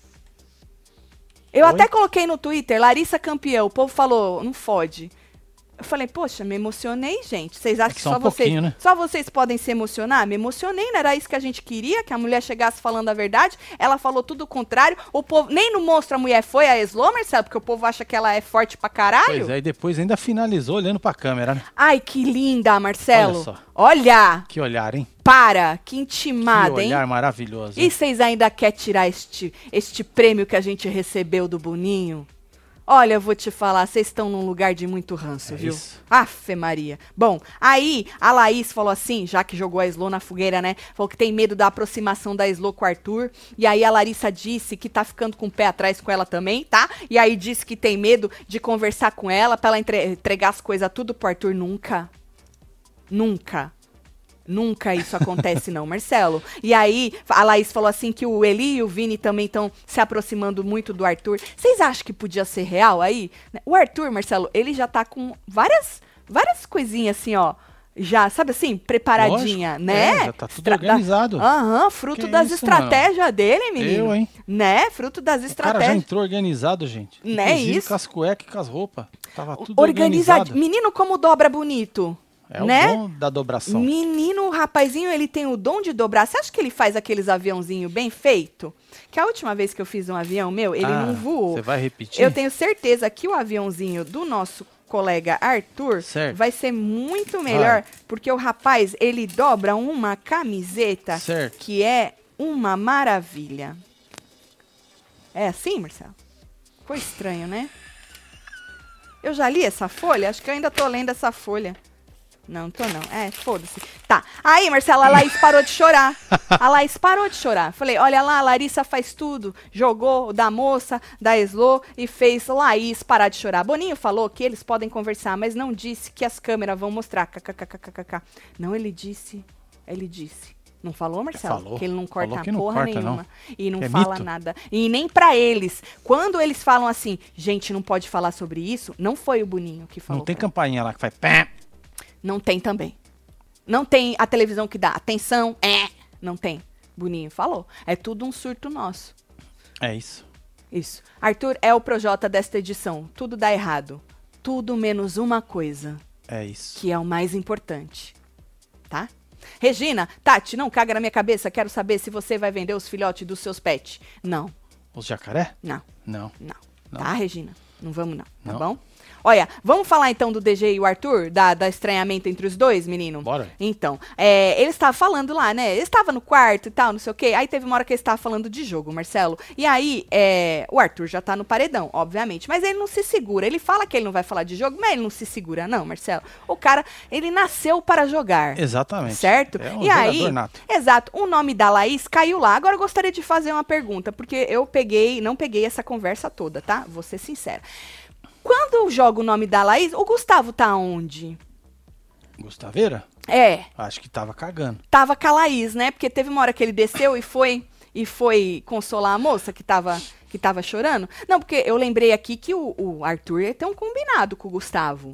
Eu Oi? até coloquei no Twitter, Larissa campeã. O povo falou, não fode. Eu falei, poxa, me emocionei, gente. Vocês acham É que que só só um vocês, pouquinho, né? só vocês podem se emocionar? Me emocionei, não era isso que a gente queria? Que a mulher chegasse falando a verdade? Ela falou tudo o contrário. O povo, nem no Monstro a Mulher foi a Eslo, Marcelo, porque o povo acha que ela é forte pra caralho. Pois é, e depois ainda finalizou olhando pra câmera, né? Ai, que linda, Marcelo. Olha só. Olha, Que olhar, hein? para, que Que intimada, hein? olhar maravilhoso. E vocês ainda querem tirar este, este prêmio que a gente recebeu do Boninho? Olha, eu vou te falar, vocês estão num lugar de muito ranço, É viu? isso. Afe Maria. Bom, aí a Laís falou assim, já que jogou a Eslo na fogueira, né? Falou que tem medo da aproximação da Eslo com o Arthur. E aí a Larissa disse que tá ficando com o pé atrás com ela também, tá? E aí disse que tem medo de conversar com ela pra ela entre- entregar as coisas tudo pro Arthur. Nunca. Nunca. Nunca isso acontece não, Marcelo. E aí, a Laís falou assim que o Eli e o Vini também estão se aproximando muito do Arthur. Vocês acham que podia ser real aí? O Arthur, Marcelo, ele já tá com várias, várias coisinhas assim, ó, já, sabe assim, preparadinha, Lógico, né? é, já tá tudo organizado. Aham, fruto Que das isso, estratégias dele, menino. Eu, hein? Né? Fruto das O cara já estratégias. entrou organizado, gente. Né, Inclusive isso? com as cuecas e com as roupas. Tava tudo Organizado. organizado. Menino, como dobra bonito. É né? o dom da dobração. Menino, o rapazinho, ele tem o dom de dobrar. Você acha que ele faz aqueles aviãozinhos bem feito? Que a última vez que eu fiz um avião meu, ele Ah, não voou. Você vai repetir? Eu tenho certeza que o aviãozinho do nosso colega Arthur Certo. vai ser muito melhor, Vai. porque o rapaz, ele dobra uma camiseta Certo. que é uma maravilha. É assim, Marcelo? Ficou estranho, né? Eu já li essa folha? Acho que eu ainda tô lendo essa folha. Não, tô não. É, foda-se. Tá. Aí, Marcela, a Laís parou de chorar. A Laís parou de chorar. Falei, olha lá, a Larissa faz tudo. Jogou o da moça, da Eslo e fez Laís parar de chorar. Boninho falou que eles podem conversar, mas não disse que as câmeras vão mostrar. KKKKK. Não, ele disse. Ele disse. Não falou, Marcelo? Falou. Que ele não corta Falou que não porra corta, nenhuma. não. E não É fala mito. nada. E nem pra eles. Quando eles falam assim, gente, não pode falar sobre isso, não foi o Boninho que falou. Não tem pra campainha lá que faz pé. não tem também. Não tem a televisão que dá atenção. É. Não tem. Boninho falou. É tudo um surto nosso. É isso. Isso. Arthur é o Projota desta edição. Tudo dá errado. Tudo menos uma coisa, É isso. que é o mais importante. Tá? Regina, Tati, não caga na minha cabeça. Quero saber se você vai vender os filhotes dos seus pets. Não. Os jacaré? Não. Não. Não. Não. Tá, Regina? Não vamos não. Tá Não. bom? Olha, vamos falar então do D G e o Arthur, da, da estranhamento entre os dois, menino? Bora. Então, é, ele estava falando lá, né? Ele estava no quarto e tal, não sei o quê. Aí teve uma hora que ele estava falando de jogo, Marcelo. E aí, é, o Arthur já tá no paredão, obviamente. Mas ele não se segura. Ele fala que ele não vai falar de jogo, mas ele não se segura, não, Marcelo. O cara, ele nasceu para jogar. Exatamente. Certo? É um e jogador aí, nato. exato, o nome da Laís caiu lá. Agora eu gostaria de fazer uma pergunta, porque eu peguei, não peguei essa conversa toda, tá? Vou ser sincera. Quando eu jogo o nome da Laís, o Gustavo tá onde? Gustaveira? É, Acho que tava cagando. tava com a Laís, né? Porque teve uma hora que ele desceu e foi e foi consolar a moça que tava, que tava chorando. Não, porque eu lembrei aqui que o, o Arthur tem um combinado com o Gustavo.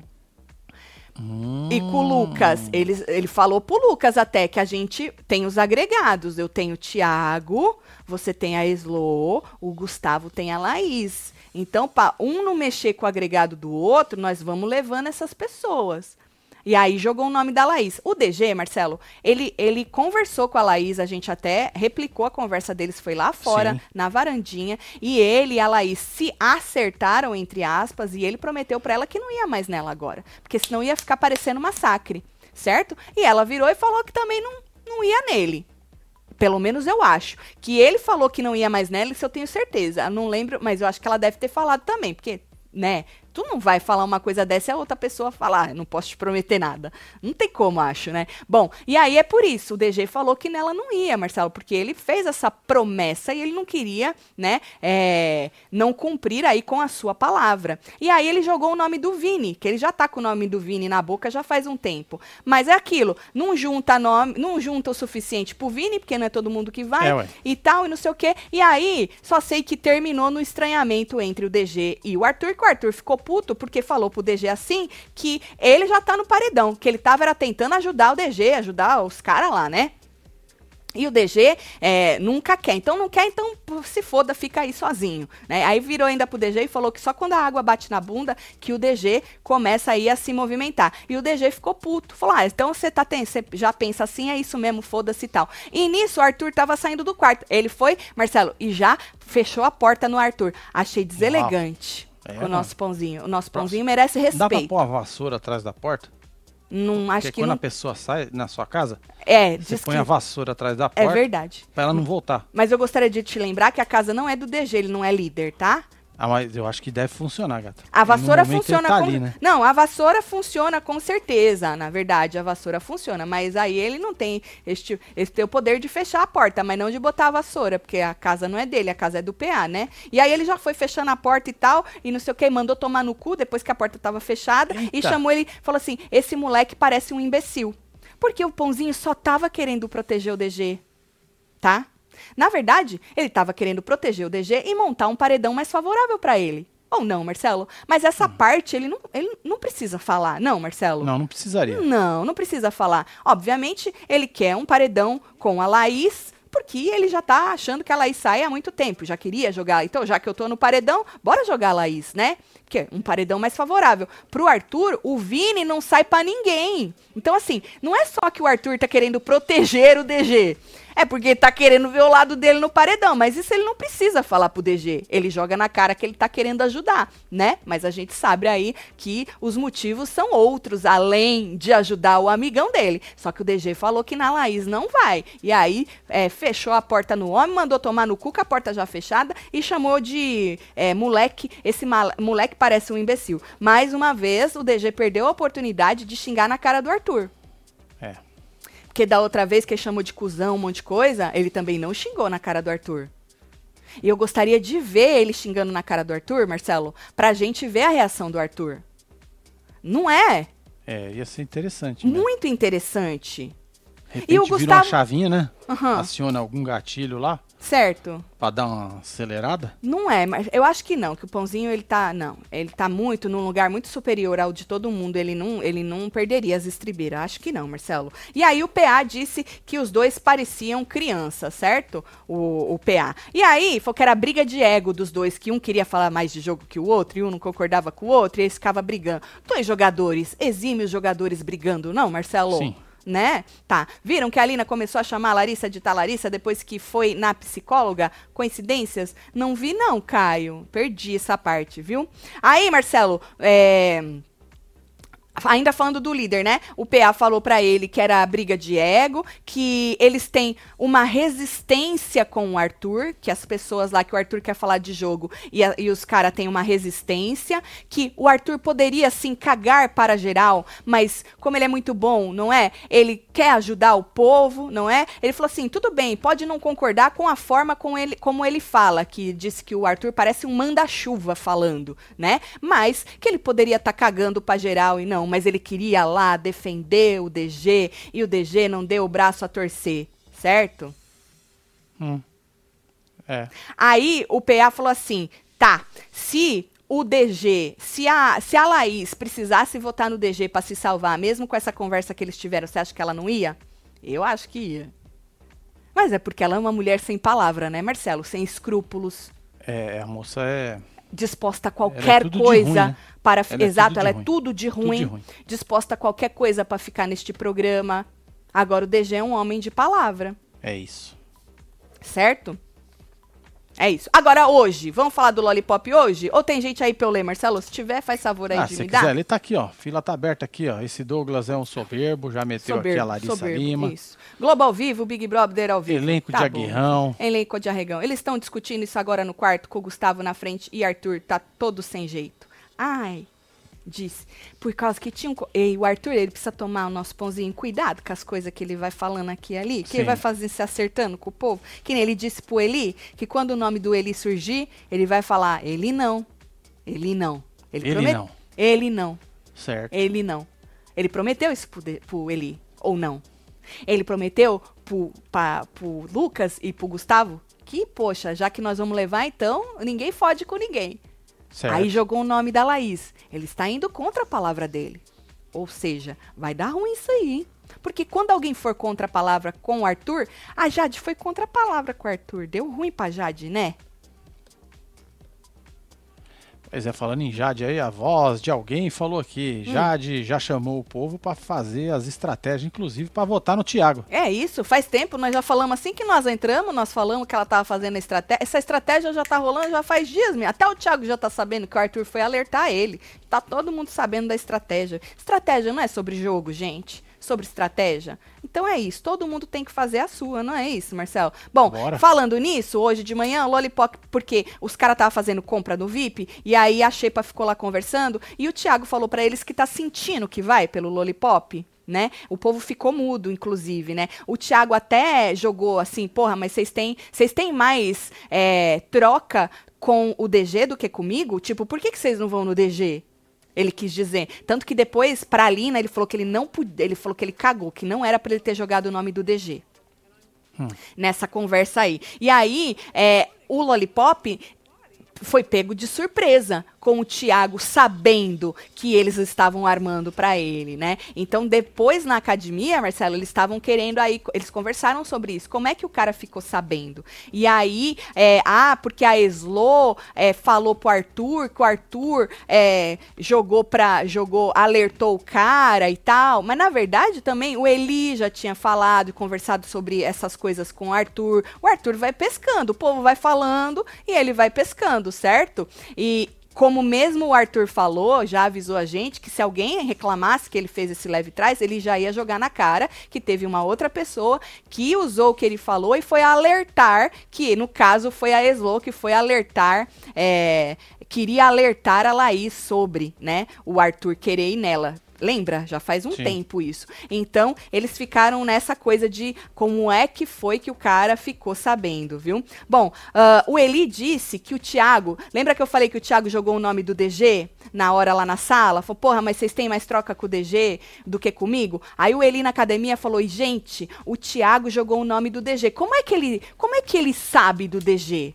Hum. E com o Lucas, ele, ele falou pro Lucas até que a gente tem os agregados. Eu tenho o Thiago, você tem a Eslo, o Gustavo tem a Laís. Então, para um não mexer com o agregado do outro, nós vamos levando essas pessoas. E aí jogou o nome da Laís. O D G, Marcelo, ele, ele conversou com a Laís, a gente até replicou a conversa deles, foi lá fora, Sim. na varandinha, e ele e a Laís se acertaram, entre aspas, e ele prometeu pra ela que não ia mais nela agora, porque senão ia ficar parecendo um massacre, certo? E ela virou e falou que também não, não ia nele. Pelo menos eu acho. Que ele falou que não ia mais nela, isso eu tenho certeza. Eu não lembro, mas eu acho que ela deve ter falado também, porque, né, tu não vai falar uma coisa dessa e a outra pessoa falar, ah, não posso te prometer nada. Não tem como, acho, né? Bom, e aí é por isso, o D G falou que nela não ia, Marcelo, porque ele fez essa promessa e ele não queria, né, é, não cumprir aí com a sua palavra. E aí ele jogou o nome do Vini, que ele já tá com o nome do Vini na boca já faz um tempo. Mas é aquilo, não junta nome, não junta o suficiente pro Vini, porque não é todo mundo que vai, É, ué. e tal, e não sei o quê. E aí, só sei que terminou no estranhamento entre o D G e o Arthur, que o Arthur ficou puto porque falou pro D G assim que ele já tá no paredão, que ele tava era tentando ajudar o D G, ajudar os caras lá, né? E o D G é, nunca quer. Então não quer, então se foda, fica aí sozinho, né? Aí virou ainda pro D G e falou que só quando a água bate na bunda que o D G começa aí a se movimentar. E o D G ficou puto. Falou, ah, então você tá ten- você já pensa assim, é isso mesmo, foda-se e tal. E nisso o Arthur tava saindo do quarto. Ele foi, Marcelo, e já fechou a porta no Arthur. Achei deselegante. É, o mano. nosso pãozinho. O nosso pãozinho merece Dá pra respeito. pôr uma vassoura atrás da porta? Não acho Porque que quando não. a pessoa sai na sua casa, É, você diz põe que a vassoura atrás da é porta verdade. pra ela não voltar. Mas eu gostaria de te lembrar que a casa não é do D G, ele não é líder, tá? Ah, mas eu acho que deve funcionar, gata. A No vassoura momento funciona ele tá com... ali, né? Não, a vassoura funciona com certeza, na verdade, a vassoura funciona, mas aí ele não tem este, esse tem o poder de fechar a porta, mas não de botar a vassoura, porque a casa não é dele, a casa é do P A, né? E aí ele já foi fechando a porta e tal, e não sei o que, mandou tomar no cu depois que a porta tava fechada, e Eita. chamou ele, falou assim, esse moleque parece um imbecil. Porque o Pãozinho só tava querendo proteger o D G, tá? Na verdade, ele tava querendo proteger o D G e montar um paredão mais favorável pra ele. Ou não, Marcelo? Mas essa hum. parte ele não, ele não precisa falar, não, Marcelo? Não, não precisaria. Não, não precisa falar. Obviamente, ele quer um paredão com a Laís, porque ele já tá achando que a Laís sai há muito tempo, já queria jogar. Então, já que eu tô no paredão, bora jogar a Laís, né? Que é um paredão mais favorável. Pro Arthur, o Vini não sai pra ninguém. Então, assim, não é só que o Arthur tá querendo proteger o D G. É porque tá querendo ver o lado dele no paredão, mas isso ele não precisa falar pro D G. Ele joga na cara que ele tá querendo ajudar, né? Mas a gente sabe aí que os motivos são outros, além de ajudar o amigão dele. Só que o D G falou que na Laís não vai. E aí, é, fechou a porta no homem, mandou tomar no cu com a porta já fechada e chamou de é, moleque. Esse moleque parece um imbecil. Mais uma vez, o D G perdeu a oportunidade de xingar na cara do Arthur. É. Porque da outra vez que ele chamou de cuzão, um monte de coisa, ele também não xingou na cara do Arthur. E eu gostaria de ver ele xingando na cara do Arthur, Marcelo, pra gente ver a reação do Arthur. Não é? É, ia ser interessante. Mesmo. Muito interessante. De repente, e o vira Gustavo... uma chavinha, né? Uhum. Aciona algum gatilho lá. Certo. Pra dar uma acelerada? Não é, mas eu acho que não, que o Pãozinho, ele tá, não, ele tá muito, num lugar muito superior ao de todo mundo, ele não, ele não perderia as estribeiras, acho que não, Marcelo. E aí o P A disse que os dois pareciam crianças, certo? O, o P A. E aí, falou que era briga de ego dos dois, que um queria falar mais de jogo que o outro, e um não concordava com o outro, e eles ficavam brigando. Dois jogadores, exímios jogadores brigando, não, Marcelo? Sim. Né? Tá. Viram que a Alina começou a chamar a Larissa de Talarissa depois que foi na psicóloga? Coincidências? Não vi não, Caio. Perdi essa parte, viu? Aí, Marcelo, é... ainda falando do líder, né? O P A falou pra ele que era a briga de ego, que eles têm uma resistência com o Arthur, que as pessoas lá, que o Arthur quer falar de jogo e, a, e os caras têm uma resistência, que o Arthur poderia, sim, cagar para geral, mas como ele é muito bom, não é? Ele quer ajudar o povo, não é? Ele falou assim, tudo bem, pode não concordar com a forma com ele, como ele fala, que disse que o Arthur parece um manda-chuva falando, né? Mas que ele poderia estar tá cagando para geral e não, mas ele queria lá defender o D G e o D G não deu o braço a torcer, certo? Hum. É. Aí o P A falou assim, tá, se o D G, se a, se a Laís precisasse votar no D G pra se salvar, mesmo com essa conversa que eles tiveram, você acha que ela não ia? Eu acho que ia. Mas é porque ela é uma mulher sem palavra, né, Marcelo? Sem escrúpulos. É, a moça é... disposta a qualquer é coisa ruim, né? para... Ela Exato, é ela ruim. é tudo de ruim, tudo de ruim. Disposta a qualquer coisa para ficar neste programa. Agora o D G é um homem de palavra. É isso. Certo? É isso. Agora, hoje, vamos falar do Lollipop hoje? Ou tem gente aí pra eu ler, Marcelo? Se tiver, faz favor aí ah, de se me quiser, dar. ele tá aqui, ó. Fila tá aberta aqui, ó. Esse Douglas é um soberbo, já meteu Soberbo, aqui a Larissa soberbo, Lima. Isso. Globo ao vivo, Big Brother ao vivo. Elenco tá de aguirrão. Bom. Elenco de arregão. Eles estão discutindo isso agora no quarto, com o Gustavo na frente e Arthur tá todo sem jeito. Ai, disse. Por causa que tinha um... Ei, o Arthur, ele precisa tomar o nosso pãozinho. Cuidado com as coisas que ele vai falando aqui e ali. Que Sim. ele vai fazer se acertando com o povo. Que nem ele disse pro Eli, que quando o nome do Eli surgir, ele vai falar, ele não. Ele não. Ele, ele promet... não. Ele não. Certo. Ele não. Ele prometeu isso pro, de... pro Eli, ou não? Ele prometeu pro, pra, pro Lucas e pro Gustavo que, poxa, já que nós vamos levar, então, ninguém fode com ninguém. Certo. Aí jogou o nome da Laís. Ele está indo contra a palavra dele. Ou seja, vai dar ruim isso aí, hein? Porque quando alguém for contra a palavra com o Arthur, a Jade foi contra a palavra com o Arthur. Deu ruim pra Jade, né? Pois é, falando em Jade aí, a voz de alguém falou aqui. Hum. Jade já chamou o povo para fazer as estratégias, inclusive para votar no Thiago. É isso, faz tempo, nós já falamos assim que nós entramos, nós falamos que ela tava fazendo a estratégia. Essa estratégia já tá rolando já faz dias, minha. Até o Thiago já tá sabendo que o Arthur foi alertar ele. Tá todo mundo sabendo da estratégia. Estratégia não é sobre jogo, gente. Sobre estratégia. Então é isso, todo mundo tem que fazer a sua, não é isso, Marcelo? Bom, Bora. Falando nisso, hoje de manhã, o Lollipop, porque os caras estavam fazendo compra no V I P, e aí a Xepa ficou lá conversando, e o Thiago falou pra eles que tá sentindo que vai pelo Lollipop, né? O povo ficou mudo, inclusive, né? O Thiago até jogou assim, porra, mas vocês têm, vocês têm mais é, troca com o D G do que comigo? Tipo, por que que vocês não vão no D G? Ele quis dizer. Tanto que depois, pra Alina, ele falou que ele não podia, ele falou que ele cagou, que não era pra ele ter jogado o nome do D G. Hum. Nessa conversa aí. E aí, é, o Lollipop foi pego de surpresa. com o Thiago sabendo que eles estavam armando pra ele, né? Então, depois na academia, Marcelo, eles estavam querendo aí, eles conversaram sobre isso. Como é que o cara ficou sabendo? E aí, é, ah, porque a Eslo é, falou pro Arthur, que o Arthur é, jogou pra, jogou, alertou o cara e tal. Mas, na verdade, também, o Eli já tinha falado e conversado sobre essas coisas com o Arthur. O Arthur vai pescando, o povo vai falando e ele vai pescando, certo? E como mesmo o Arthur falou, já avisou a gente que se alguém reclamasse que ele fez esse leve trás, ele já ia jogar na cara que teve uma outra pessoa que usou o que ele falou e foi alertar, que no caso foi a Eslo, que foi alertar, é, queria alertar a Laís sobre, né, o Arthur querer ir nela. Lembra? Já faz um Sim. tempo isso. Então, eles ficaram nessa coisa de como é que foi que o cara ficou sabendo, viu? Bom, uh, o Eli disse que o Thiago... Lembra que eu falei que o Thiago jogou o nome do D G na hora lá na sala? Falou, porra, mas vocês têm mais troca com o D G do que comigo? Aí o Eli na academia falou, gente, o Thiago jogou o nome do D G. Como é que ele, como é que ele sabe do D G?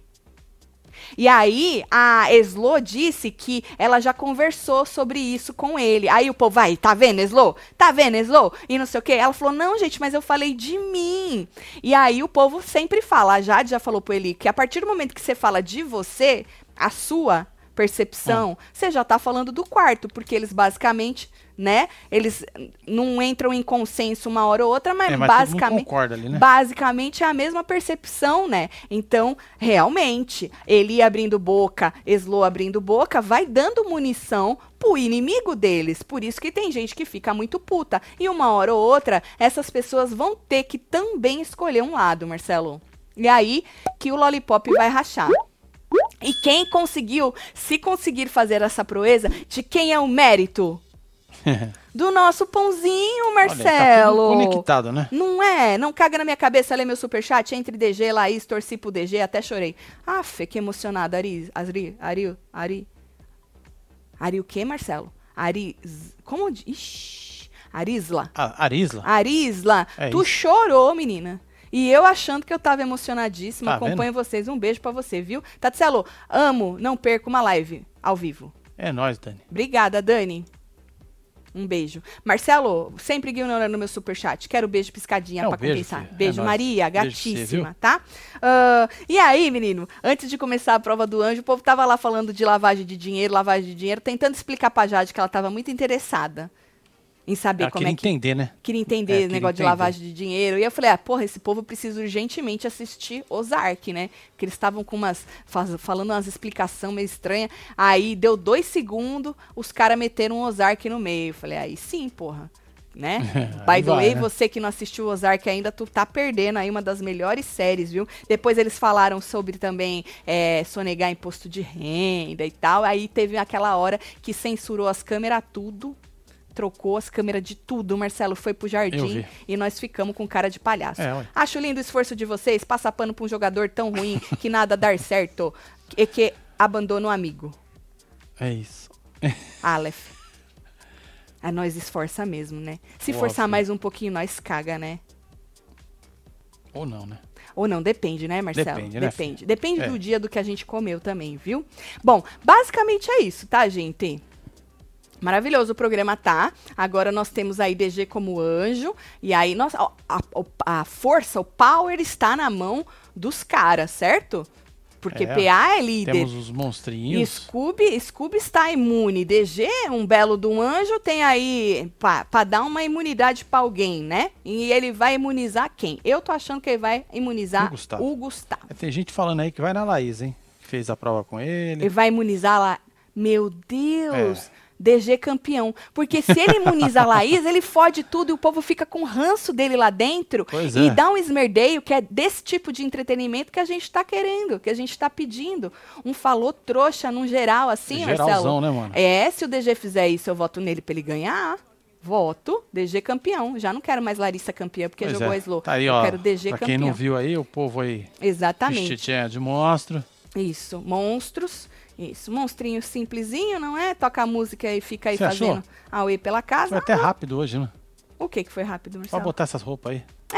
E aí, a Eslo disse que ela já conversou sobre isso com ele. Aí o povo, vai, tá vendo, Eslo? Tá vendo, Eslo? E não sei o quê. Ela falou, não, gente, mas eu falei de mim. E aí o povo sempre fala, a Jade já falou pro Eli, que a partir do momento que você fala de você, a sua percepção, ah. você já tá falando do quarto, porque eles basicamente, né, eles não entram em consenso uma hora ou outra, mas, é, mas basicamente, concorda ali, né? basicamente é a mesma percepção, né? Então, realmente, ele abrindo boca, Eslo abrindo boca, vai dando munição pro inimigo deles. Por isso que tem gente que fica muito puta. E uma hora ou outra, essas pessoas vão ter que também escolher um lado, Marcelo. E aí que o Lollipop vai rachar. E quem conseguiu, se conseguir fazer essa proeza, de quem é o mérito? Do nosso pãozinho, Marcelo. Olha, tá tudo conectado, né? Não é? Não caga na minha cabeça ler meu superchat entre D G e Laís, torci pro D G, até chorei. Aff, que emocionada, Ari, Ari, Ari, Ari. Ari o quê, Marcelo? Ari, como? Ixi, Arisla. Ah, Arisla? Arisla, é tu isso. Chorou, menina. E eu achando que eu tava emocionadíssima, tá acompanho vendo? Vocês, um beijo pra você, viu? Tatselo, amo, não perca uma live ao vivo. É nóis, Dani. Obrigada, Dani. Um beijo. Marcelo, sempre ignorando meu superchat. Quero beijo, piscadinha, é pra beijo, compensar. Filho. Beijo, é Maria, gatíssima, você, tá? Uh, e aí, menino, antes de começar a prova do anjo, o povo tava lá falando de lavagem de dinheiro, lavagem de dinheiro, tentando explicar pra Jade que ela tava muito interessada em saber ela como é que... Queria entender, né? Queria entender é, o negócio entender. de lavagem de dinheiro. E eu falei, ah, porra, esse povo precisa urgentemente assistir Ozark, né? Porque eles estavam com umas... Faz, falando umas explicações meio estranhas. Aí deu dois segundos, os caras meteram um Ozark no meio. Eu falei, aí sim, porra. Né? By the way, né? Você que não assistiu Ozark ainda, tu tá perdendo aí uma das melhores séries, viu? Depois eles falaram sobre também é, sonegar imposto de renda e tal. Aí teve aquela hora que censurou as câmeras, tudo. Trocou as câmeras de tudo, o Marcelo foi pro jardim e nós ficamos com cara de palhaço. É, acho lindo o esforço de vocês, passar pano pra um jogador tão ruim que nada dar certo e que abandona o amigo. É isso. Aleph. A nós esforça mesmo, né? Se Uau, forçar filho. mais um pouquinho, nós caga, né? Ou não, né? Ou não, depende, né, Marcelo? Depende, né? Depende. Depende é. do dia do que a gente comeu também, viu? Bom, basicamente é isso, tá, gente? Maravilhoso o programa, tá? Agora nós temos aí D G como anjo. E aí nós, a, a, a força, o power está na mão dos caras, certo? Porque é, P A é líder. Temos os monstrinhos. Scooby, Scooby está imune. D G, um belo de um anjo, tem aí para dar uma imunidade para alguém, né? E ele vai imunizar quem? Eu tô achando que ele vai imunizar o Gustavo. O Gustavo. É, tem gente falando aí que vai na Laís, hein? Fez a prova com ele. Ele vai imunizar lá. Meu Deus! É. D G campeão. Porque se ele imuniza a Laís, ele fode tudo e o povo fica com ranço dele lá dentro. Pois e é. dá um esmerdeio que é desse tipo de entretenimento que a gente tá querendo, que a gente tá pedindo. Um falou trouxa num geral assim, Geralzão, Marcelo. Né, mano? É, se o D G fizer isso, eu voto nele pra ele ganhar. Voto, D G campeão. Já não quero mais Larissa campeã, porque pois jogou é. a Slow. Tá aí, eu ó, quero D G pra campeão. Quem não viu aí, o povo aí. Exatamente. Vestitinha de monstro. Isso, monstros. Isso, monstrinho simplesinho, não é? Toca a música e fica aí Você fazendo achou? a ue pela casa. Foi até rápido hoje, né? O que que foi rápido, Marcelo? Pode botar essas roupas aí. É,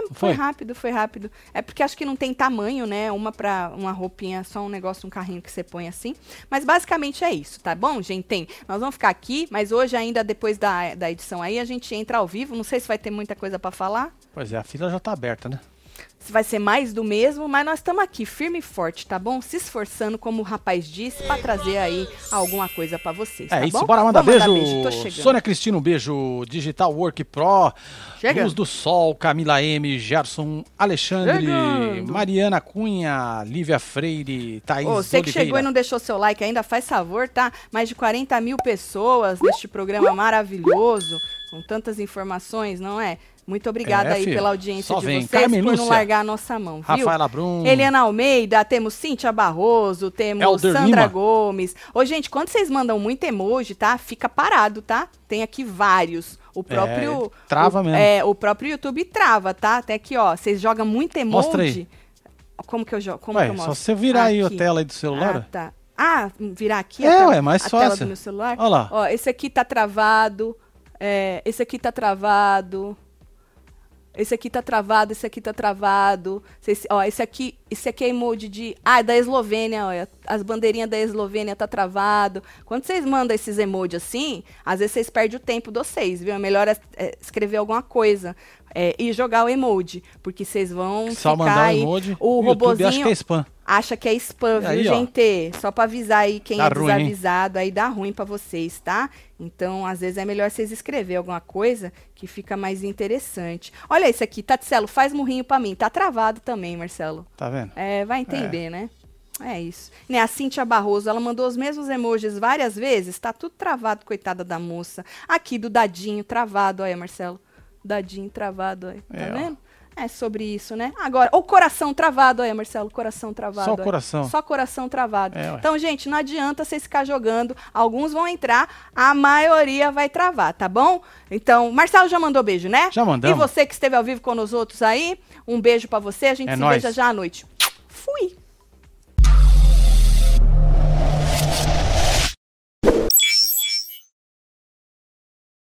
foi Foi? rápido, foi rápido. É porque acho que não tem tamanho, né? Uma pra uma roupinha, só um negócio, um carrinho que você põe assim. Mas basicamente é isso, tá bom, gente? Tem. Nós vamos ficar aqui, mas hoje ainda, depois da, da edição aí, a gente entra ao vivo. Não sei se vai ter muita coisa pra falar. Pois é, a fila já tá aberta, né? Se vai ser mais do mesmo, mas nós estamos aqui, firme e forte, tá bom? Se esforçando, como o rapaz disse, pra trazer aí alguma coisa pra vocês, É tá isso, bom? bora mandar Vou beijo. beijo, tô chegando. Sônia Cristina, um beijo. Digital Work Pro, Chega. Luz do Sol, Camila M, Gerson Alexandre, Chegando. Mariana Cunha, Lívia Freire, Thaís Ô, você que Oliveira. chegou e não deixou seu like ainda, faz favor, tá? Mais de quarenta mil pessoas neste programa maravilhoso, com tantas informações, não é? Muito obrigada É, aí filho, pela audiência só de vem. vocês, Carmen por não Lúcia, largar a nossa mão, viu? Rafaela Brum, Eliana Almeida, temos Cíntia Barroso, temos Elder Sandra Lima. Gomes. Ô, gente, quando vocês mandam muito emoji, tá? Fica parado, tá? Tem aqui vários. O próprio... trava o, mesmo. É, o próprio YouTube trava, tá? Até aqui, ó. Vocês jogam muito emoji. Mostra aí. Como que eu jogo? Como Ué, que eu só mostro? você virar aí a Aqui. tela aí do celular. Ah, tá. Ah, virar aqui É, a, tela, ué, mais a tela fácil. do meu celular? Olha lá. Ó, esse aqui tá travado. É, esse aqui tá travado. Esse aqui tá travado, esse aqui tá travado. Esse, ó, esse aqui, esse aqui é emoji de... Ah, é da Eslovênia, olha. As bandeirinhas da Eslovênia tá travado. Quando vocês mandam esses emojis assim, às vezes vocês perdem o tempo de vocês, viu? É melhor é, é, escrever alguma coisa é, e jogar o emoji, porque vocês vão Só ficar mandar o aí... emoji. O YouTube robozinho... acha que é spam. Acha que é spam, E viu, aí, ó. gente? Só pra avisar aí quem Dá é ruim, hein? desavisado, aí dá ruim pra vocês, tá? Então, às vezes é melhor vocês escrever alguma coisa que fica mais interessante. Olha isso aqui, Tatselo, faz murrinho pra mim. Tá travado também, Marcelo. Tá vendo? É, vai entender, né? É isso. Né, a Cíntia Barroso, ela mandou os mesmos emojis várias vezes, tá tudo travado, coitada da moça. Aqui do Dadinho, travado, olha, Marcelo. Dadinho travado, olha. Tá É, ó. vendo? É sobre isso, né? Agora, o coração travado, olha, Marcelo, coração travado. Só o olha. coração. Só coração travado. É, ué. Então, gente, não adianta vocês ficar jogando. Alguns vão entrar, a maioria vai travar, tá bom? Então, Marcelo já mandou beijo, né? Já mandamos. E você que esteve ao vivo com os outros aí, um beijo pra você. A gente É se nóis. veja já à noite. Fui!